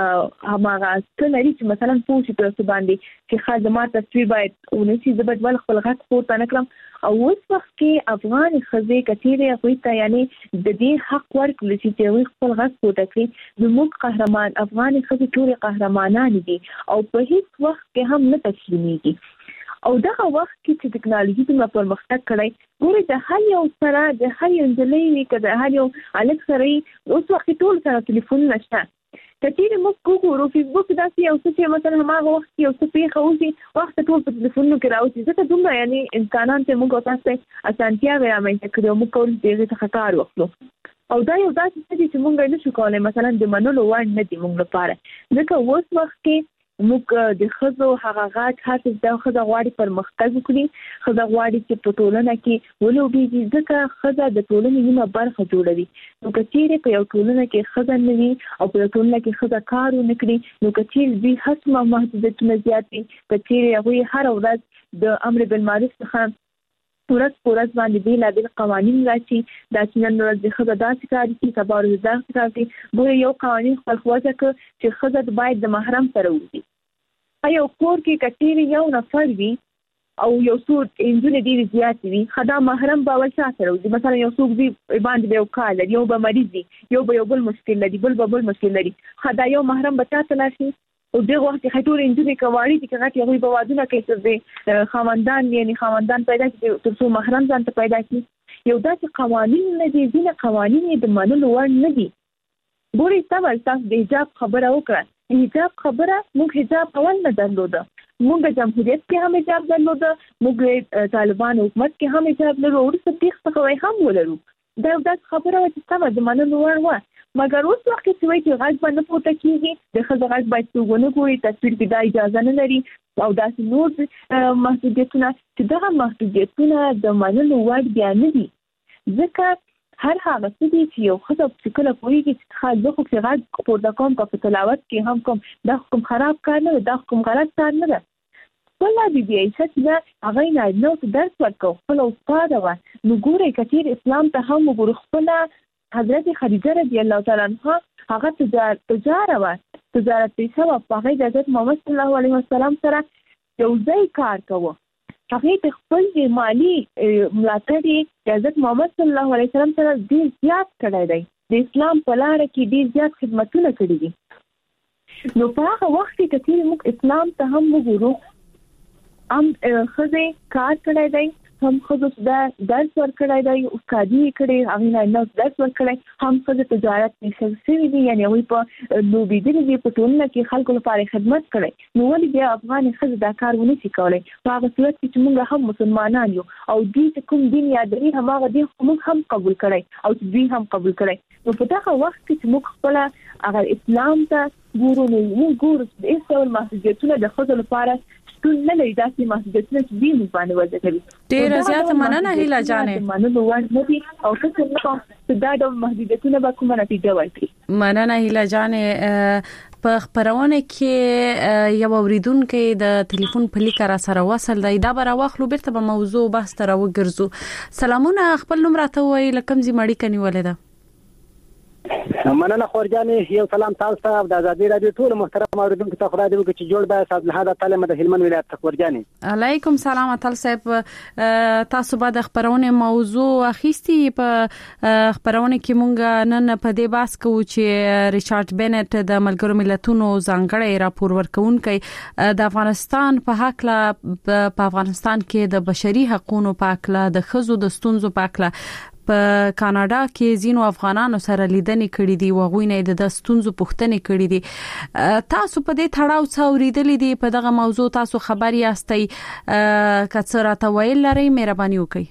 هماغه څه لري چې مثلا پوه شي په څه باندې چې ښه زما تصویر باید ونشي، زه باید خپل غږ پورته نه کړم. او اوس وخت کې افغان ښځې کچېرې هغوی ته یعنې د دې حق ورکړل شي چې هغوی خپل غږ پورته کړي، زموږ قهرمان افغان ښځې ټولې قهرمانان دي او په هیڅ وخت کې هم نه تسلیمېږي. او دغه وخت کې چې ټکنالوژي دومره پرمختګ کړی، ګورئ د هر یو سره د هر یو نجلۍ وي که د هر یو هلک سره اوس وخت کې ټول سره تلیفونونه شته. که چېرې موږ وګورو فیسبوک داسې یو څه چې مثلا هماغه وخت کې یو څه پېښه وشي وخت ټول په تلیفونونو کې راوځي، ځکه دومره یعنې انسانان ته موږ او تاسو ته اسانتیاوې رامنځته کړي او موږ کولی چې هغې څخه کار واخلو. او دا یو داسې څه دي چې موږ یې نشو کولی مثلا د منلو وړ نه دي موږ لپاره، ځکه اوس وخت کې موږ د ښځو هغه غږ هر څه د ښځه غواړي پرمختګ وکړي، ښځه غواړي چې په ټولنه کې ولوبېږي، ځکه ښځه د ټولنې نیمه برخه جوړوي. نو که چېرې په یو ټولنه کې ښځه نه وي او په یو ټولنه کې ښځه کار ونه کړي، نو که چېرې دوی هڅه محدودیتونه زیات وي، که چېرې هغوی هره ورځ د امر بالمعروف څخه ورځ په ورځ باندې بېلابېل قوانین راشي، دا چې نن ورځ د ښځه داسې کار کوي، سبا ورځ داسې کار کوي. ګورئ یو قوانین خپل وضع کړ چې ښځه باید د محرم سره وځي. یو کور کې که چېرې یو نفر وي او یو څو نجونې ډېرې زیاتې وي، ښه دا محرم به اول چا سره وځي؟ مثلا یو څوک وي باندې به یو کار لري، یو به مریض وي، یو به یو بل مشکل لري، بل به بل مشکل لري، ښه دا یو محرم به چا ته لاړ شي؟ او دغه وخت کې ټولې نجونې که واړې دي که غټې هغوی به وادونه کوي تر دې خاوندان یعنې خاوندان پیدا کړي تر څو محرم ځان ته پیدا کړي. یو داسې قوانین نه دي، ځینې قوانین یې د منلو وړ نه دي. ګورئ صبر، تاسو د حجاب خبره وکړه، حجاب خبره موږ حجاب اول نه درلوده، موږ جمهوریت کې هم حجاب درلوده، موږ طالبان حکومت کې هم حجاب لرو، وروسته تېښ څخه هم ولرو. دا یو داسې خبره وه چې سمه د منلو وړ وه. مګر اوس وخت کې چې وایي چې غږ به نه پورته کېږي، د ښځې غږ باید څوک ونه ګوري، تصویر کې دا اجازه نه لري او داسې نور محدودیتونه، چې دغه محدودیتونه د منلو وړ بیا نه دي، ځکه هر هغه څه دي چې یو ښځه چې کله پوهېږي چې زه خو چې غږ پورته کوم که په تلاوت کې هم کوم، دا کوم خراب کار نه ده، دا کوم غلط کار نه ده. خپله بیبي عایشه چې ده هغه یې نارینهو ته درس ورکوه، خپله استاده وه. نو ګورئ که چېرې اسلام ته هم وګورو، خپله حضرت خدیجه رضی الله تعالی عنها هغه تجاره وه، تجارت پیشه وه، په هغې د حضرت محمد صلی الله علیه وسلم سره یو ځای کار کوه، هغې د خپل مالي ملاتړ یې د حضرت محمد صلی الله علیه وسلم سره ډېر زیات کړی دی، د اسلام په لاره کې ډېر زیات خدمتونه کړي دي. نو په هغه وخت کې که چېرې موږ اسلام ته هم وګورو، هم ښځې کار کړی دی، هم ښځو ته درس ورکړی دی، استادي یې کړې، هغې نارینهو درس ورکړی، هم ښځې تجارت پیشه شوي دي، یعنې هغوی په لوبېدلي دي، په ټولنه کې خلکو لپاره خدمت کړی. نو ولې بیا افغانې ښځې دا کار ونه شي کولی؟ په هغه صورت کې چې موږ هم مسلمانان یو او دوی چې کوم دین یادوي هماغه دین خو موږ هم قبول کړی او دوی هم قبول کړی. نو په دغه وخت کې چې موږ خپله اگر اسلام ته ګورو، نو موږ ګورو چې د هېڅ ډول محدودیتونه د ښځو لپاره شتون نه لري، داسې محدودیتونه چې دوی موږ باندې وضع کوي. ډېره زیاته مننه هیله جانې. منلو وړ نه دي او فکر نه کوم چې دا ډول محدودیتونه به کومه نتیجه ورکړي. مننه هیله جانې. په خبرونه کې یو اوریدونکو د ټلیفون په لیک را سره وصل دی، دا به راوخلو بیرته به موضوع بحث ته راوګرځو. سلامونه، خپل نوم راته وایي، له کوم ځای مړی کنیولې ده؟ مننه خورجانې، یو سلام تاسو ته او د ازادي رادیو ټول محترم اوریدونکو ته. خدای دې وکړي چې جوړ به صاحب له تعالی د هلمند ولایت څخه خورجانې. علیکم سلام اتل صاحب، تاسو به د خبرونه موضوع اخیستي. په خبرونه کې مونږ نن په دې بحث کوو چې ریچارډ بنت د ملګرو ملتونو ځانګړی راپور ورکونکي د افغانستان په حق لا په افغانستان کې د بشري حقوقو په حق لا د ښځو د ستونزو په حق لا په کاناډا کې زینو افغانانو سره لیدنې کړې دي، وغوینه د ستونزو پوښتنې کړې دي. تاسو په دې تړاو څه اوریدلې دي؟ په دغه موضوع تاسو خبر یاستئ؟ که راته ویل لرئ مهرباني وکړئ.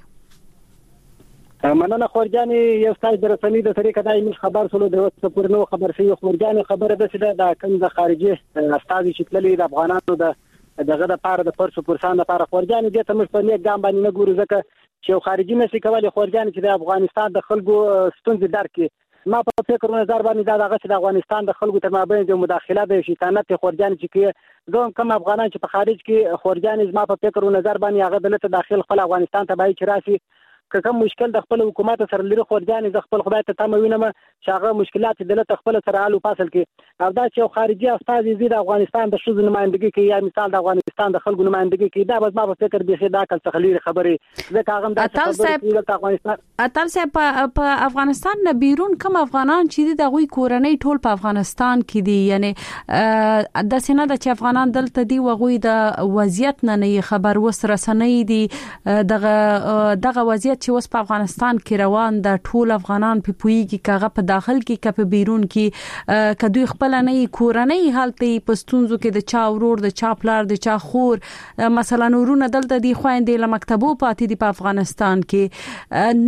مننه خورجانې، یو ستاسو د رسنۍ د طریقه دای موږ خبر سولو د اوس پورې نو خبر شي. خورجانې خبره ده چې د کوم د خارجي استازي چې تللي د افغانانو دغه د پاره د پرسو پرسان لپاره، خورجانې دې ته موږ په نیک ګام باندې نه ګورو، ځکه چې یو خارجي نشي کولای خورجانې چې د افغانستان د خلکو ستونزې درک کړي. ما په فکر نظر باندې دا د افغانستان د خلکو تر مابین د مداخله د شیطانت خورجان چې دوم کم افغانان چې په خارج کې خورجان ما په فکر نظر باندې هغه دلته داخل خپل افغانستان ته بای چې راشي که کوم مشکل د خپل حکومت سره لري خورجان د خپل خدای ته تموینه چې هغه مشکلات دلته خپل سره حل فاصل کې او دا چې خارجي استاد زید افغانستان د شوز نمائندګي کې یا مثال د افغانستان د خلکو نمائندګي کې دا بس ما په فکر به دا کل تخلیر خبرې ځکه هغه د افغانستان اتل صاحب په افغانستان نه بیرون کوم افغانان چې د غوي کورنۍ ټول په افغانستان کې دي یعنی د سینه د چې افغانان دلته دي وغوي د وضعیت نه خبر وسرسنۍ دي دغه وضعیت چې اوس په افغانستان کې روان د ټول افغانان په پویږي کاغه په داخل کې کپ بیرون کې کدوې خپل نه کورنۍ حالت پښتونزو کې د چا ورور د چا پلار د چا خور مثلا ورونه دلته دي خويندې له مکتبو پاتې دي په افغانستان کې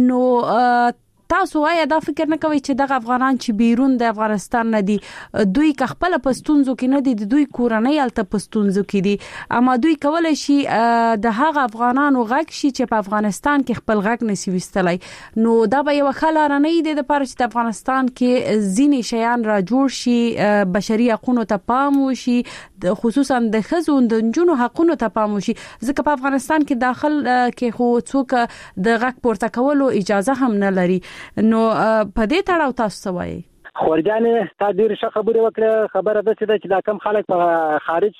نو تاسو وايي دا فکر نه کوي چې دغه افغانان چې بیرون د افغانستان نه دي دوی خپل پښتونزو کې نه دي دوی کورنۍ الته پښتونزو کې دي اما دوی کولای شي د هغه افغانانو غږ شي چې په افغانستان کې خپل غږ نسی وستلای نو دا به یو خلاره نه دی د پاره چې د افغانستان کې ځینی شیان را جوړ شي بشري حقوقو ته پام وشي خصوصا د خزو د جنونو حقوقو ته پام وشي ځکه په افغانستان کې داخل کې خو څوک د غږ پورته کولو اجازه هم نه لري نو په دې تړاو تاسو وایي خورجان تا ډیر ښه خبره وکړه خبره ده چې دا کم خلک په خارج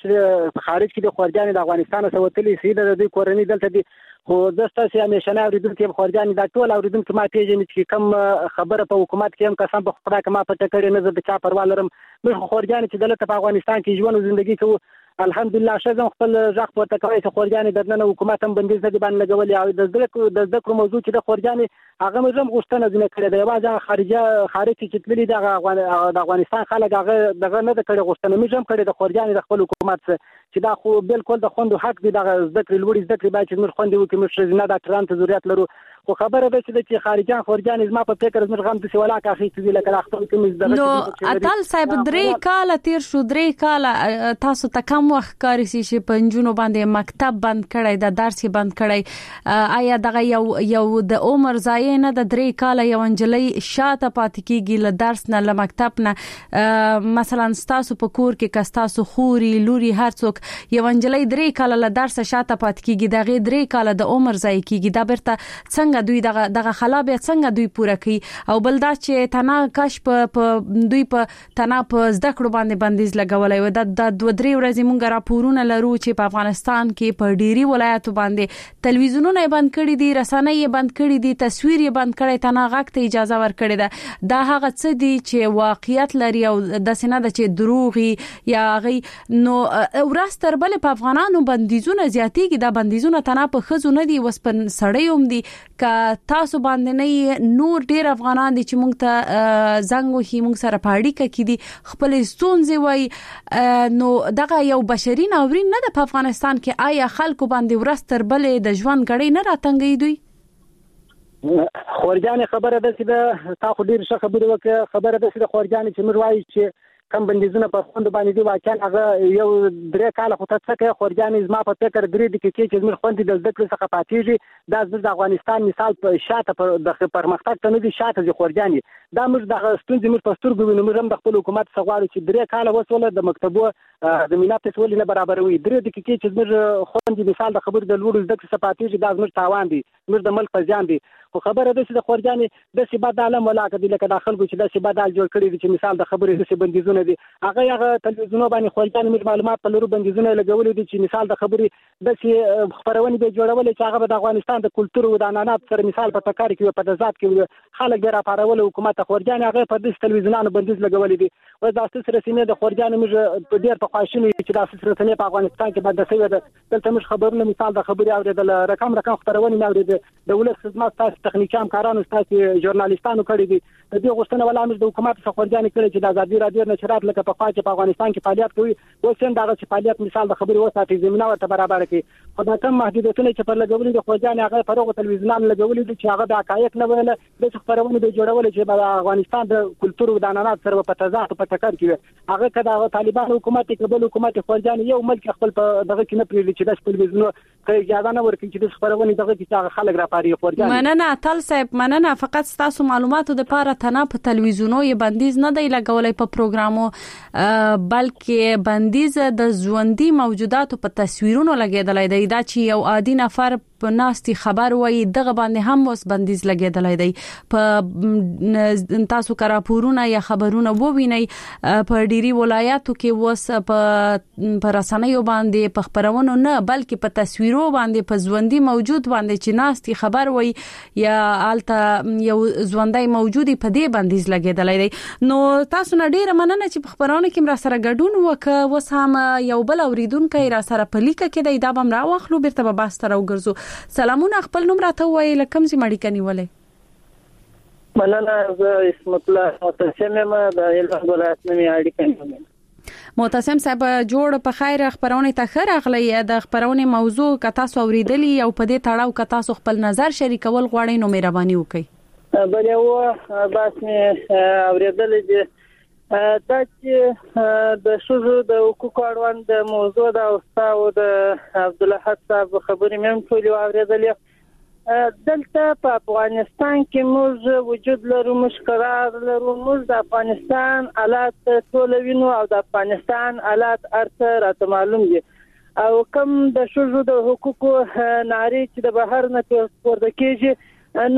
کې د خورجان د افغانستان څخه وتلي سي د دوی کورنۍ دلته دي خو دسته سي همیشه نه اوریدونکو خورجان دا ټول اوریدونکو ما پیژنې چې کم خبره په حکومت کې هم قسم په خدا کما په ټکړې نه د چا پروا لرم موږ خورجان چې دلته په افغانستان کې ژوند او ژوندۍ کوو الحمدلله شزم خپل ځخ په تکوي چې خورجان درنه حکومت هم بندیز دي باندې لګولې او د ذکر موضوع چې د خورجان هغه مزم غوښتنه ځنه کړې ده یوازې خارج چې تللی د افغانستان خلک هغه دغه نه د کړې غوښتنه مزم کړې د خورجان د خپل حکومت چې دا خو بالکل د خوندو حق دي د ذکر لوړ ذکر باید چې موږ خوندو کې موږ نه د ترانت ضرورت لرو خو خبره ده چې خارجان خورجان زما په فکر زموږ غم د سیوالا کاخي چې لکه اختر کې مز دغه نو اتل صاحب درې کال تیر شو درې کال تاسو ته کم وخت کاری شي چې پنځونو باندې مکتب بند کړی د درس بند کړی آیا دغه یو د عمر ځای نه د درې کال یو انجلۍ شاته پاتې کیږي له درس نه له مکتب نه مثلا تاسو په کور کې کستاسو خوري لوري هر څوک یو انجلۍ درې کال له درس شاته پاتې کیږي دغه درې کال د عمر ځای کیږي دا برته څنګه دوی دغه خلابه څنګه دوی پوره کوي او بل دا چې تنا کاش په دوی په تنا په زده کړو باندې بندیز لګولای و د 2-3 ورځې مونږ راپورونه لرو چې په افغانستان کې په ډيري ولایتو باندې تلویزیونونه بند کړي دي رسنۍ بند کړي دي تصویر بند کړي تنا غږ ته اجازه ورکړي ده دا هغه څه دي چې واقعیت لري او د سینه د چې دروغي یا غي نو ورستر بل په افغانانو بندیزونه زیاتېږي دا بندیزونه تنا په خزو نه دي وسپن سړی هم دي تاسو باندې نه نور ډیر افغانان دي چې موږ ته زنګ وهي موږ سره پاړی کوي دي خپل ستونزې وای نو دغه یو بشري ناورین نه د افغانستان کې آیا خلکو باندې ورستر بلې د ژوند غړي نه راتنګي دوی خورجان خبره ده چې تا خو ډیر ښه خبره وکړه خبره ده چې خورجان چې مر وایي چې کم بندیزونه په خوند باندې دی واقعا هغه یو درې کال خو ته څه خورجان زما په فکر درې د کې چې زموږ خوند د ذکر څخه پاتېږي دا د افغانستان مثال په شاته پر د پرمختګ ته نه دي شاته دي خورجان دا موږ د ستونزې موږ په سترګو وینو موږ هم د خپل حکومت څخه غواړو چې درې کال وسوله د مکتبو زمينات څه ولې نه برابروي درې د کې چې موږ خوند مثال د خبر د لوړ ذکر څخه پاتېږي دا موږ تاوان دي موږ د ملک په ځان دي خو خبره ده چې د خورجان د سبا د عالم ولاکه دي لکه داخل کو چې د سبا د جوړ کړی دي چې مثال د خبرې د بندیزونه دي هغه تلویزیونونو باندې خورجان موږ معلومات په لرو بندیزونه لګولې دي چې مثال د خبرې د خبرونه به جوړول چې هغه د افغانستان د کلچر او د عنعنات سره مثال په تکار کې په ذات کې خلک ډیر اپارول حکومت خورجان هغه په دې تلویزیونونو بندیز لګولې دي و د اساس رسمي د خورجان موږ په ډیر په خواشینی چې د اساس رسمي په افغانستان کې بعد څه دلته موږ خبرونه مثال د خبرې اوریدل رقم خبرونه نه اوریدل دولت خدمات تاسو تخنیکی همکارانو تاسو ژورنالیستانو کړی دي د دې غوښتنه ولا موږ د حکومت څخه خورجان کړی چې د ازادي رادیو نشرات لکه په خاطر په افغانستان کې فعالیت کوي او څنګه دا چې فعالیت مثال د خبرې وساتې زمينه ورته برابر کړي خدای کوم محدودیتونه چې پر لګولې د خورجان هغه پرغه تلویزیونونو لګولې دي چې هغه د حقایق نه ویل د خبرونه به جوړول چې د افغانستان د کلچر او د عنعنات سره په تضاد په ټکر کې هغه کله طالبان حکومت قبل حکومت خورجان یو ملک خپل دغه کې نه پریږدي چې د تلویزیونونو ته اجازه نه ورکړي چې د خبرونه دغه کې خلک را پاري خورجان مننه اتل صاحب مننه. فقط تاسو معلوماتو د پاره تنه په تلویزیونو یې بندیز نه دی لګولای په پروګرامو بلکې بندیز د ژوندۍ موجوداتو په تصویرونو لګیدلای دی. دا چې یو عادي نفر په ناستي خبر وایي دغه باندې هم اوس بندیز لګیدلای دی. په تاسو کرا پورونه یا خبرونه وویني په ډيري ولایاتو کې اوس په رسنیو باندې په خبرونو نه بلکې په تصویرو باندې په ژوندۍ موجود باندې چې ناستي خبر وایي یا الته یو ژوندۍ موجودي په دې بندیز لګیدلای دی. نو تاسو نه ډیره مننه چې په خبرونه کې مر سره ګډون وکړه. وس هم یو بل اوریدونکو را سره په لیکه کې دی دا بم راوخلو بیرته به باس تر وګرځو. سلامونه خپل نوم راته وایي لکم سي مړی کني ولې مننه. زه اسمت الله معتصم یم د علم ولایت نومي اړیکه. معتصم صاحب جوړ په خیر خبرونه ته خیر اغلی د خبرونه موضوع ک تاسو اوریدلی او په دې تړاو ک تاسو خپل نظر شریکول غواړئ نو مهرباني وکړئ. بل یو بس مې اوریدل دي دا چې د شوزو د حقوقو اړوند د موضوع د استاد د عبد الله صاحب خبرې مې ټول اوریدلې. دلته په افغانستان کې موږ وجود لرو، مشکرار لرو، موږ د افغانستان حالات ټول وینو او د افغانستان حالات ارته راته معلوم دي. او کوم د شوزو د حقوقو ناری چې د بهر نه پورته کېږي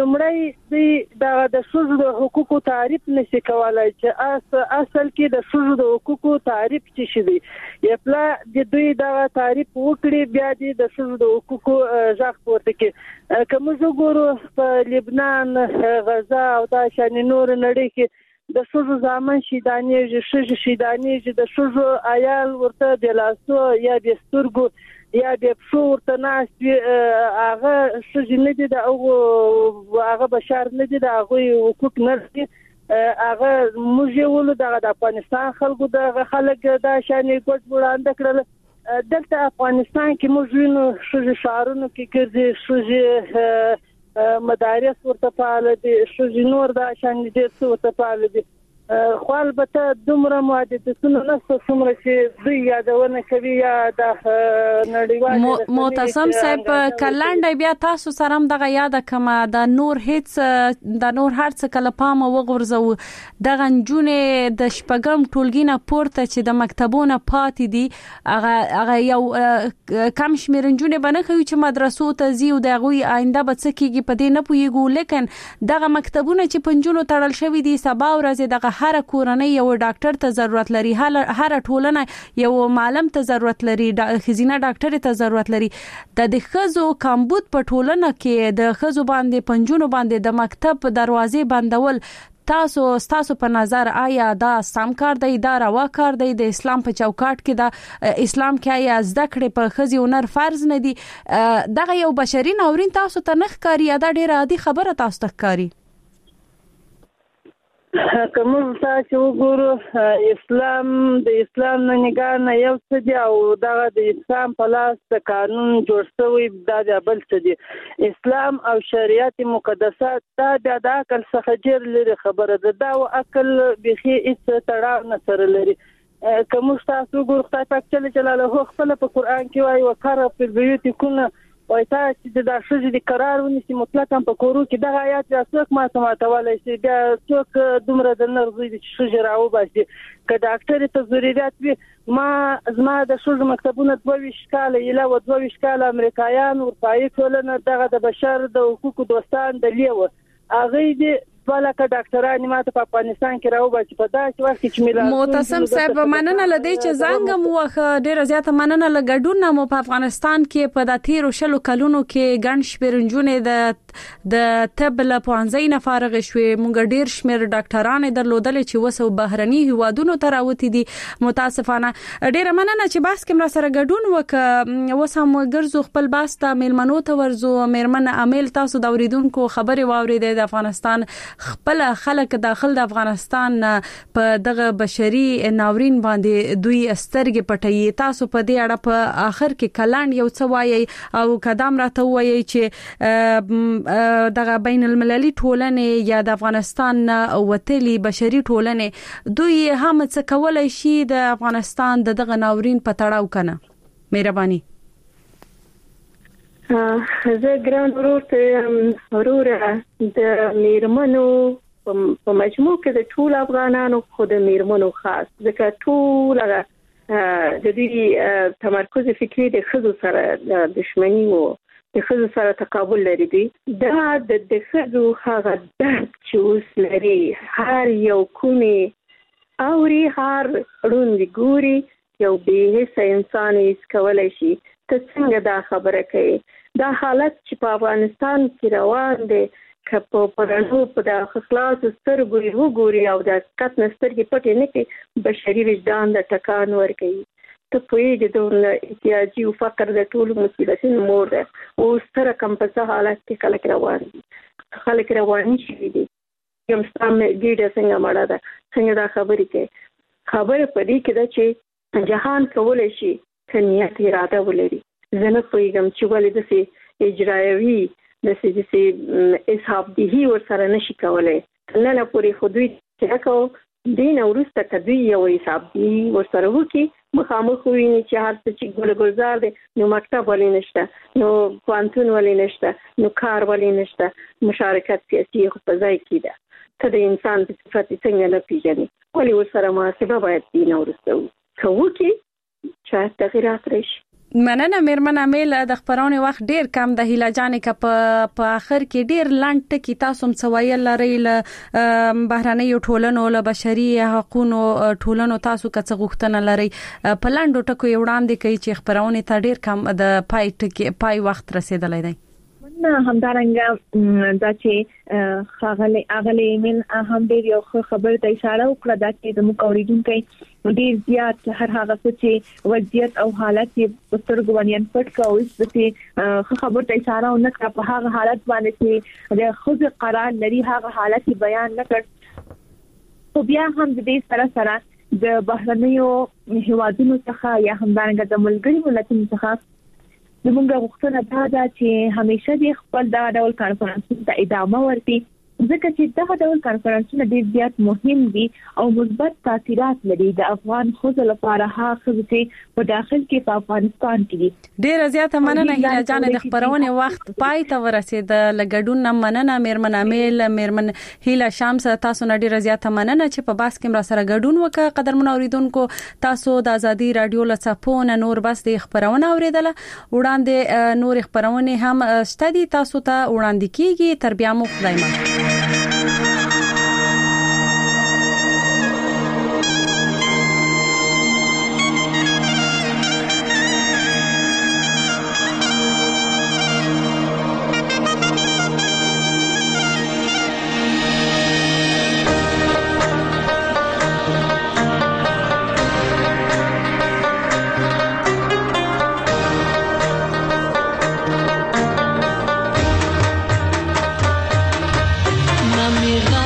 نمړی د شوزو د حقوقو تعریف نشي کولای چې اصل کې د شوزو د حقوقو تعریف څه شي دی. یپلا د دوی د تعریف وکړي بیا د شوزو د حقوقو ځخ پورته کې کوم وګورو په لبنان، غزا او د شان نور نړۍ کې د شوزو ځامن شیدانې شیدانې د شوزو عیال ورته د لاسو یا د سترګو یا د پښور ته ناشوي هغه سجنه دي د هغه بشر نه دي د هغه حقوق نه دي. هغه موږ ول د افغانستان خلکو د خلک د شانې ګډ وړاندې کړل. دلته افغانستان کې موږ وینو شوزي شهرونو کې ګرځي شوزي مدارس ورته فعال دي، شوزي نور د شانې دي ورته فعال دي. خو البته دومره محدودیتونه نشته څومره چې دوی یادونه کوي یا د نړیوال معتصم صاحب کلانډ بیا تاسو سره هم دغه یاد کما د نور هیڅ د نور هرڅ کله پام وغورځو د غنجونه د شپږم ټولګینه پورته چې د مکتبونو پاتې دي هغه یو کم شمیرنجونه بنه کوي چې مدرسو ته زیو د غوي آینده به څه کیږي په دې نه پويګو. لیکن دغه مکتبونه چې پنځونو تړل شوی دي سبا ورځ دغه هر کورنۍ یو ډاکټر ته ضرورت لري، هر ټولنه یو معلم ته ضرورت لري، خزینه ډاکټر ته ضرورت لري. د خزو کمبود په ټولنه کې د خزو باندې پنځونو باندې د مکتب دروازې بندول تاسو په نظر آیا دا سم کار دی، دا روا کار دی د اسلام په چوکاټ کې د اسلام کې آیا زده کړې په خزي ونر فرض نه دي؟ دغه یو بشري ناورین تاسو ته نه ښکاري یا دا ډیره عادي خبره تاسو ته ښکاري؟ کوم تاسو وګورو اسلام د اسلام نه نگاه نه یو څه دی او دا د اسلام په لاس د قانون جوړ شوی دا بل څه دی. اسلام او شریعت مقدسات دا د عقل څخه ډیر لري خبره ده. دا او عقل بيخي هیڅ تړاو نه سره لري. کوم تاسو وګورو خدای جلاله خپل په قران کې وايي وکړه په بیوت کونه وای تاسو د شوزي د قرار ونیسي مطلقاً په کورو کې دغه آیات څوک ما سماتولای شي بیا څوک دومره د نرغوي د شوزي راو باسي که ډاکټر ته ضرورت وي. زما د شوزي مکتبونه 22 کال اله و 22 کال امریکایان ورپای ټولنه دغه د بشر د حقوقو دوستان د لیوه اغه دي ولکه ډاکټران ماته په افغانستان کې راو بچ په داسې وخت کې ملي معتصم صاحب مننه لدی چې زنګ مو ډیره زیاته مننه لګډون مو په افغانستان کې په د 13 کلونو کې ګڼ شپرنجونه د طب له پوهنځي نه فارغ شوې. مونږ ډیر شمیر ډاکټران درلودل چې وسو بهرني هوادونو ته راوتی دي. متاسفانه ډیره مننه چې باس کې مر سره ګډون وک وسم ګرځو خپل باس ته میلمنو ته ورزو میرمن عامل تاسو د اوریدونکو خبره واورید د افغانستان خپل خلک داخل د افغانستان په دغه بشري ناورین باندې دوی سترګې پټي. تاسو په دې اړه په اخر کې کلاند یو څه وایي او قدم راته وایي چې دغه بین المللي ټولنې یا د افغانستان وتلي بشري ټولنې دوی هم څه کولای شي د افغانستان دغه ناورین په تړاو کنه؟ مهرباني. زه ګران وروره د میرمنو په مجموع کې د ټول افغانانو خو د میرمنو خاص ځکه ټول د دې تمرکز فکری د خزو سره د دښمنی وو د خزو سره تقابل لري دي دا د خزو هغه درد چې اوس لري هر یو کومي اوري هر روندي ګوري یو به هیڅ انسان هیڅ کولای شي ته څنګه دا خبره کوي دا حالت چې په افغانستان کې روان دی که په پرانو په د خلاص سترګو وګوري او د کټ نسترګې پټې نه کوي بشري وجدان د ټکان ورکوي ته پوهېږي د احتیاجي او فقر د ټولو مصیبتونو مور ده او ستره کم په څه حالت کې خلک روان دي خلک رواني شوي دي یم ستام ګیډه څنګه مړه ده څنګه دا خبرې کوي خبره په دې کې ده چې جهان کولای شي که نیت اراده ولري زه نه پوهېږم چې ولې داسې اجرایوي داسې حساب دهي ورسره نشي کولی نه پورې خو دوی چې کوو دین وروسته که دوی یو حساب دهي ورسره وکړي مخامخ وویني چې هر څه چې ګل ګلزار دی نو مکتب ولې نشته نو پوهنتون ولې نشته نو کار ولې نشته مشارکت سیاسي خو په ځای کې ده ته د انسان په صفت څنګه نه پیژنې ولې ورسره محاسبه باید دین وروسته که وکړي شاید تغیرات راشي مننه میرمن امیل د خبرونه وخت ډیر کم د هیله جانې ک په اخر کې ډیر لاند ټکی تاسو مڅویل لري ل بهراني ټولنو له بشري حقوقو ټولنو تاسو کڅ غوښتنه لري په لاند ټکو وړاندې کوي چې خبرونه ته ډیر کم د پای وخت رسیدلای دی نه همدارنګه دا چې اغلی من هم ډیر یو خبر ته اشاره وکړه دا چې د مقاوریدونکو ډیر زیات هر هغه چې وضعیت او حالت په سترګو باندې پټ کاوه چې خبر ته اشاره ونکړه په هغه حالت باندې چې د خود قرار لري هغه حالت بیان نکړ خو بیا هم د دې سره د بهرنیو هیوادونو څخه یا همدارنګه د ملګري ملتونو څخه زموږ غوښتنه دا ده چې همیشه د خپل دا ډول کانفرنسونو ته ادامه ورکړي ځکه چې دا ډول کانفرنسونه ډیر زیات مهم دي او مثبت تاثیرات لري د افغان خزو لپاره هغه چې په داخل کې په افغانستان کې دي ډیر زیات مننه هیله جان د خبرونه وخت پای ته ورسید لګډون مننه میرمن امیل میرمن هیله شمس تاسو نه ډیر زیات مننه چې په باس کې را سره ګډون وکړه قدرمن اوریدونکو تاسو د ازادي رادیو لڅپونه نور بس د خبرونه اوریدله وړاندې نور خبرونه هم ستدي تاسو ته وړاندې کیږي تر بیا مو خدای مه Mira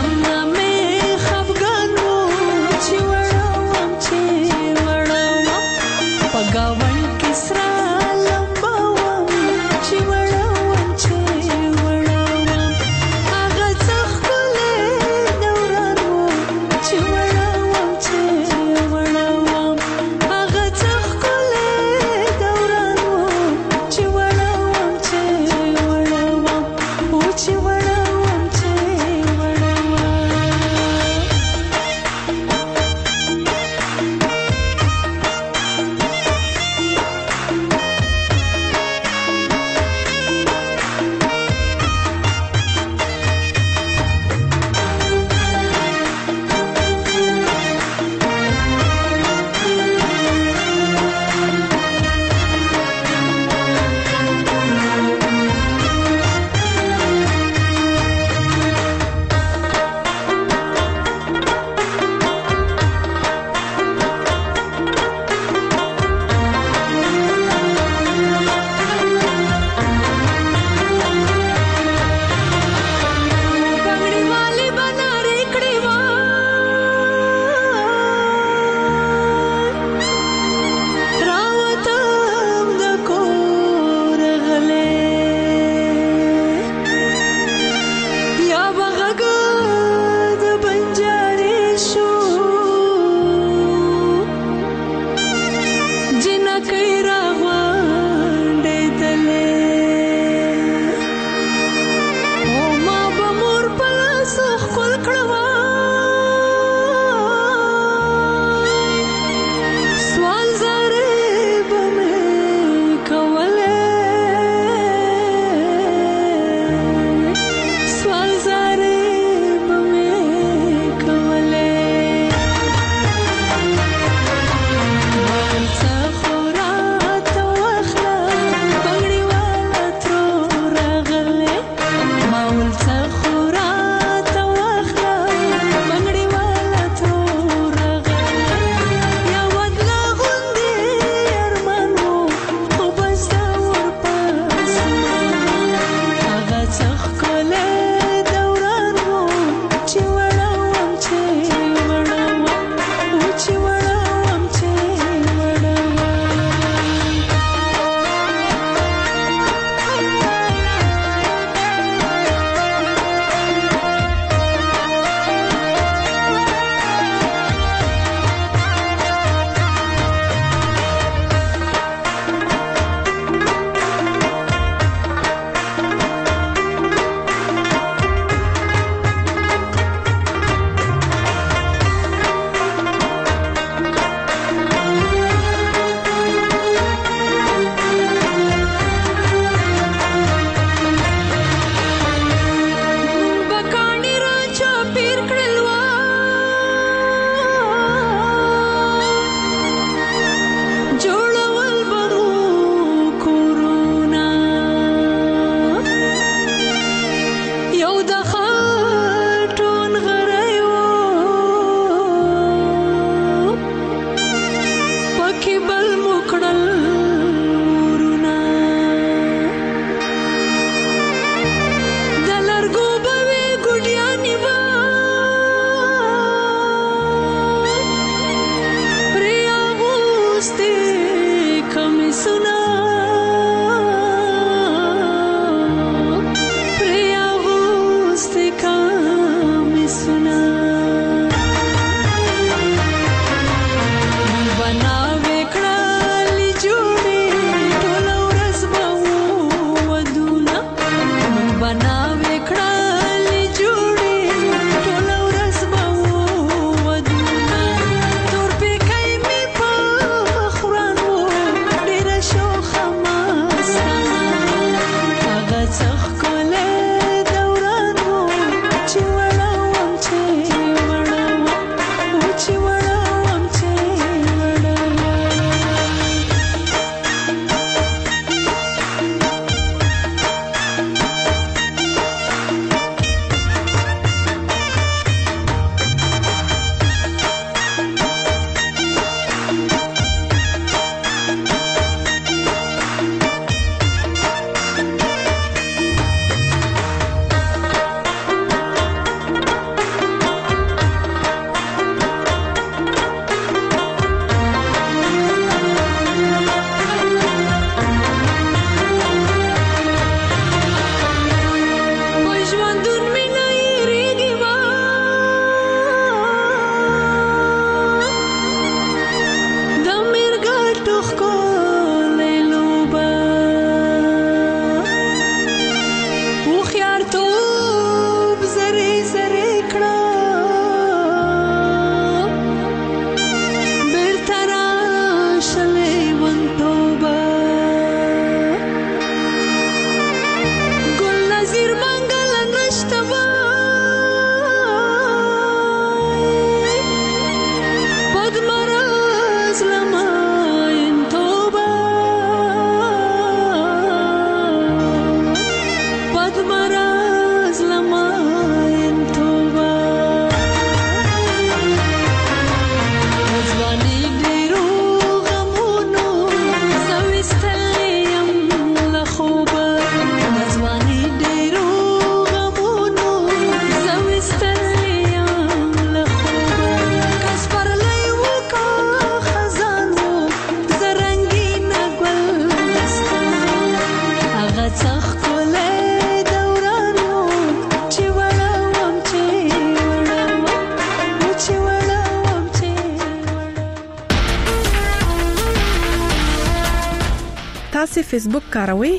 تاسو فیسبوک کاروئ؟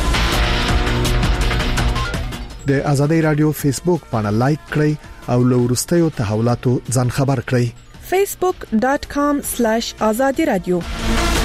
د آزادۍ رادیو فیسبوک باندې لایک کړئ او له ورستیو تحولاتو ځان خبر کړئ. facebook.com/azadi radio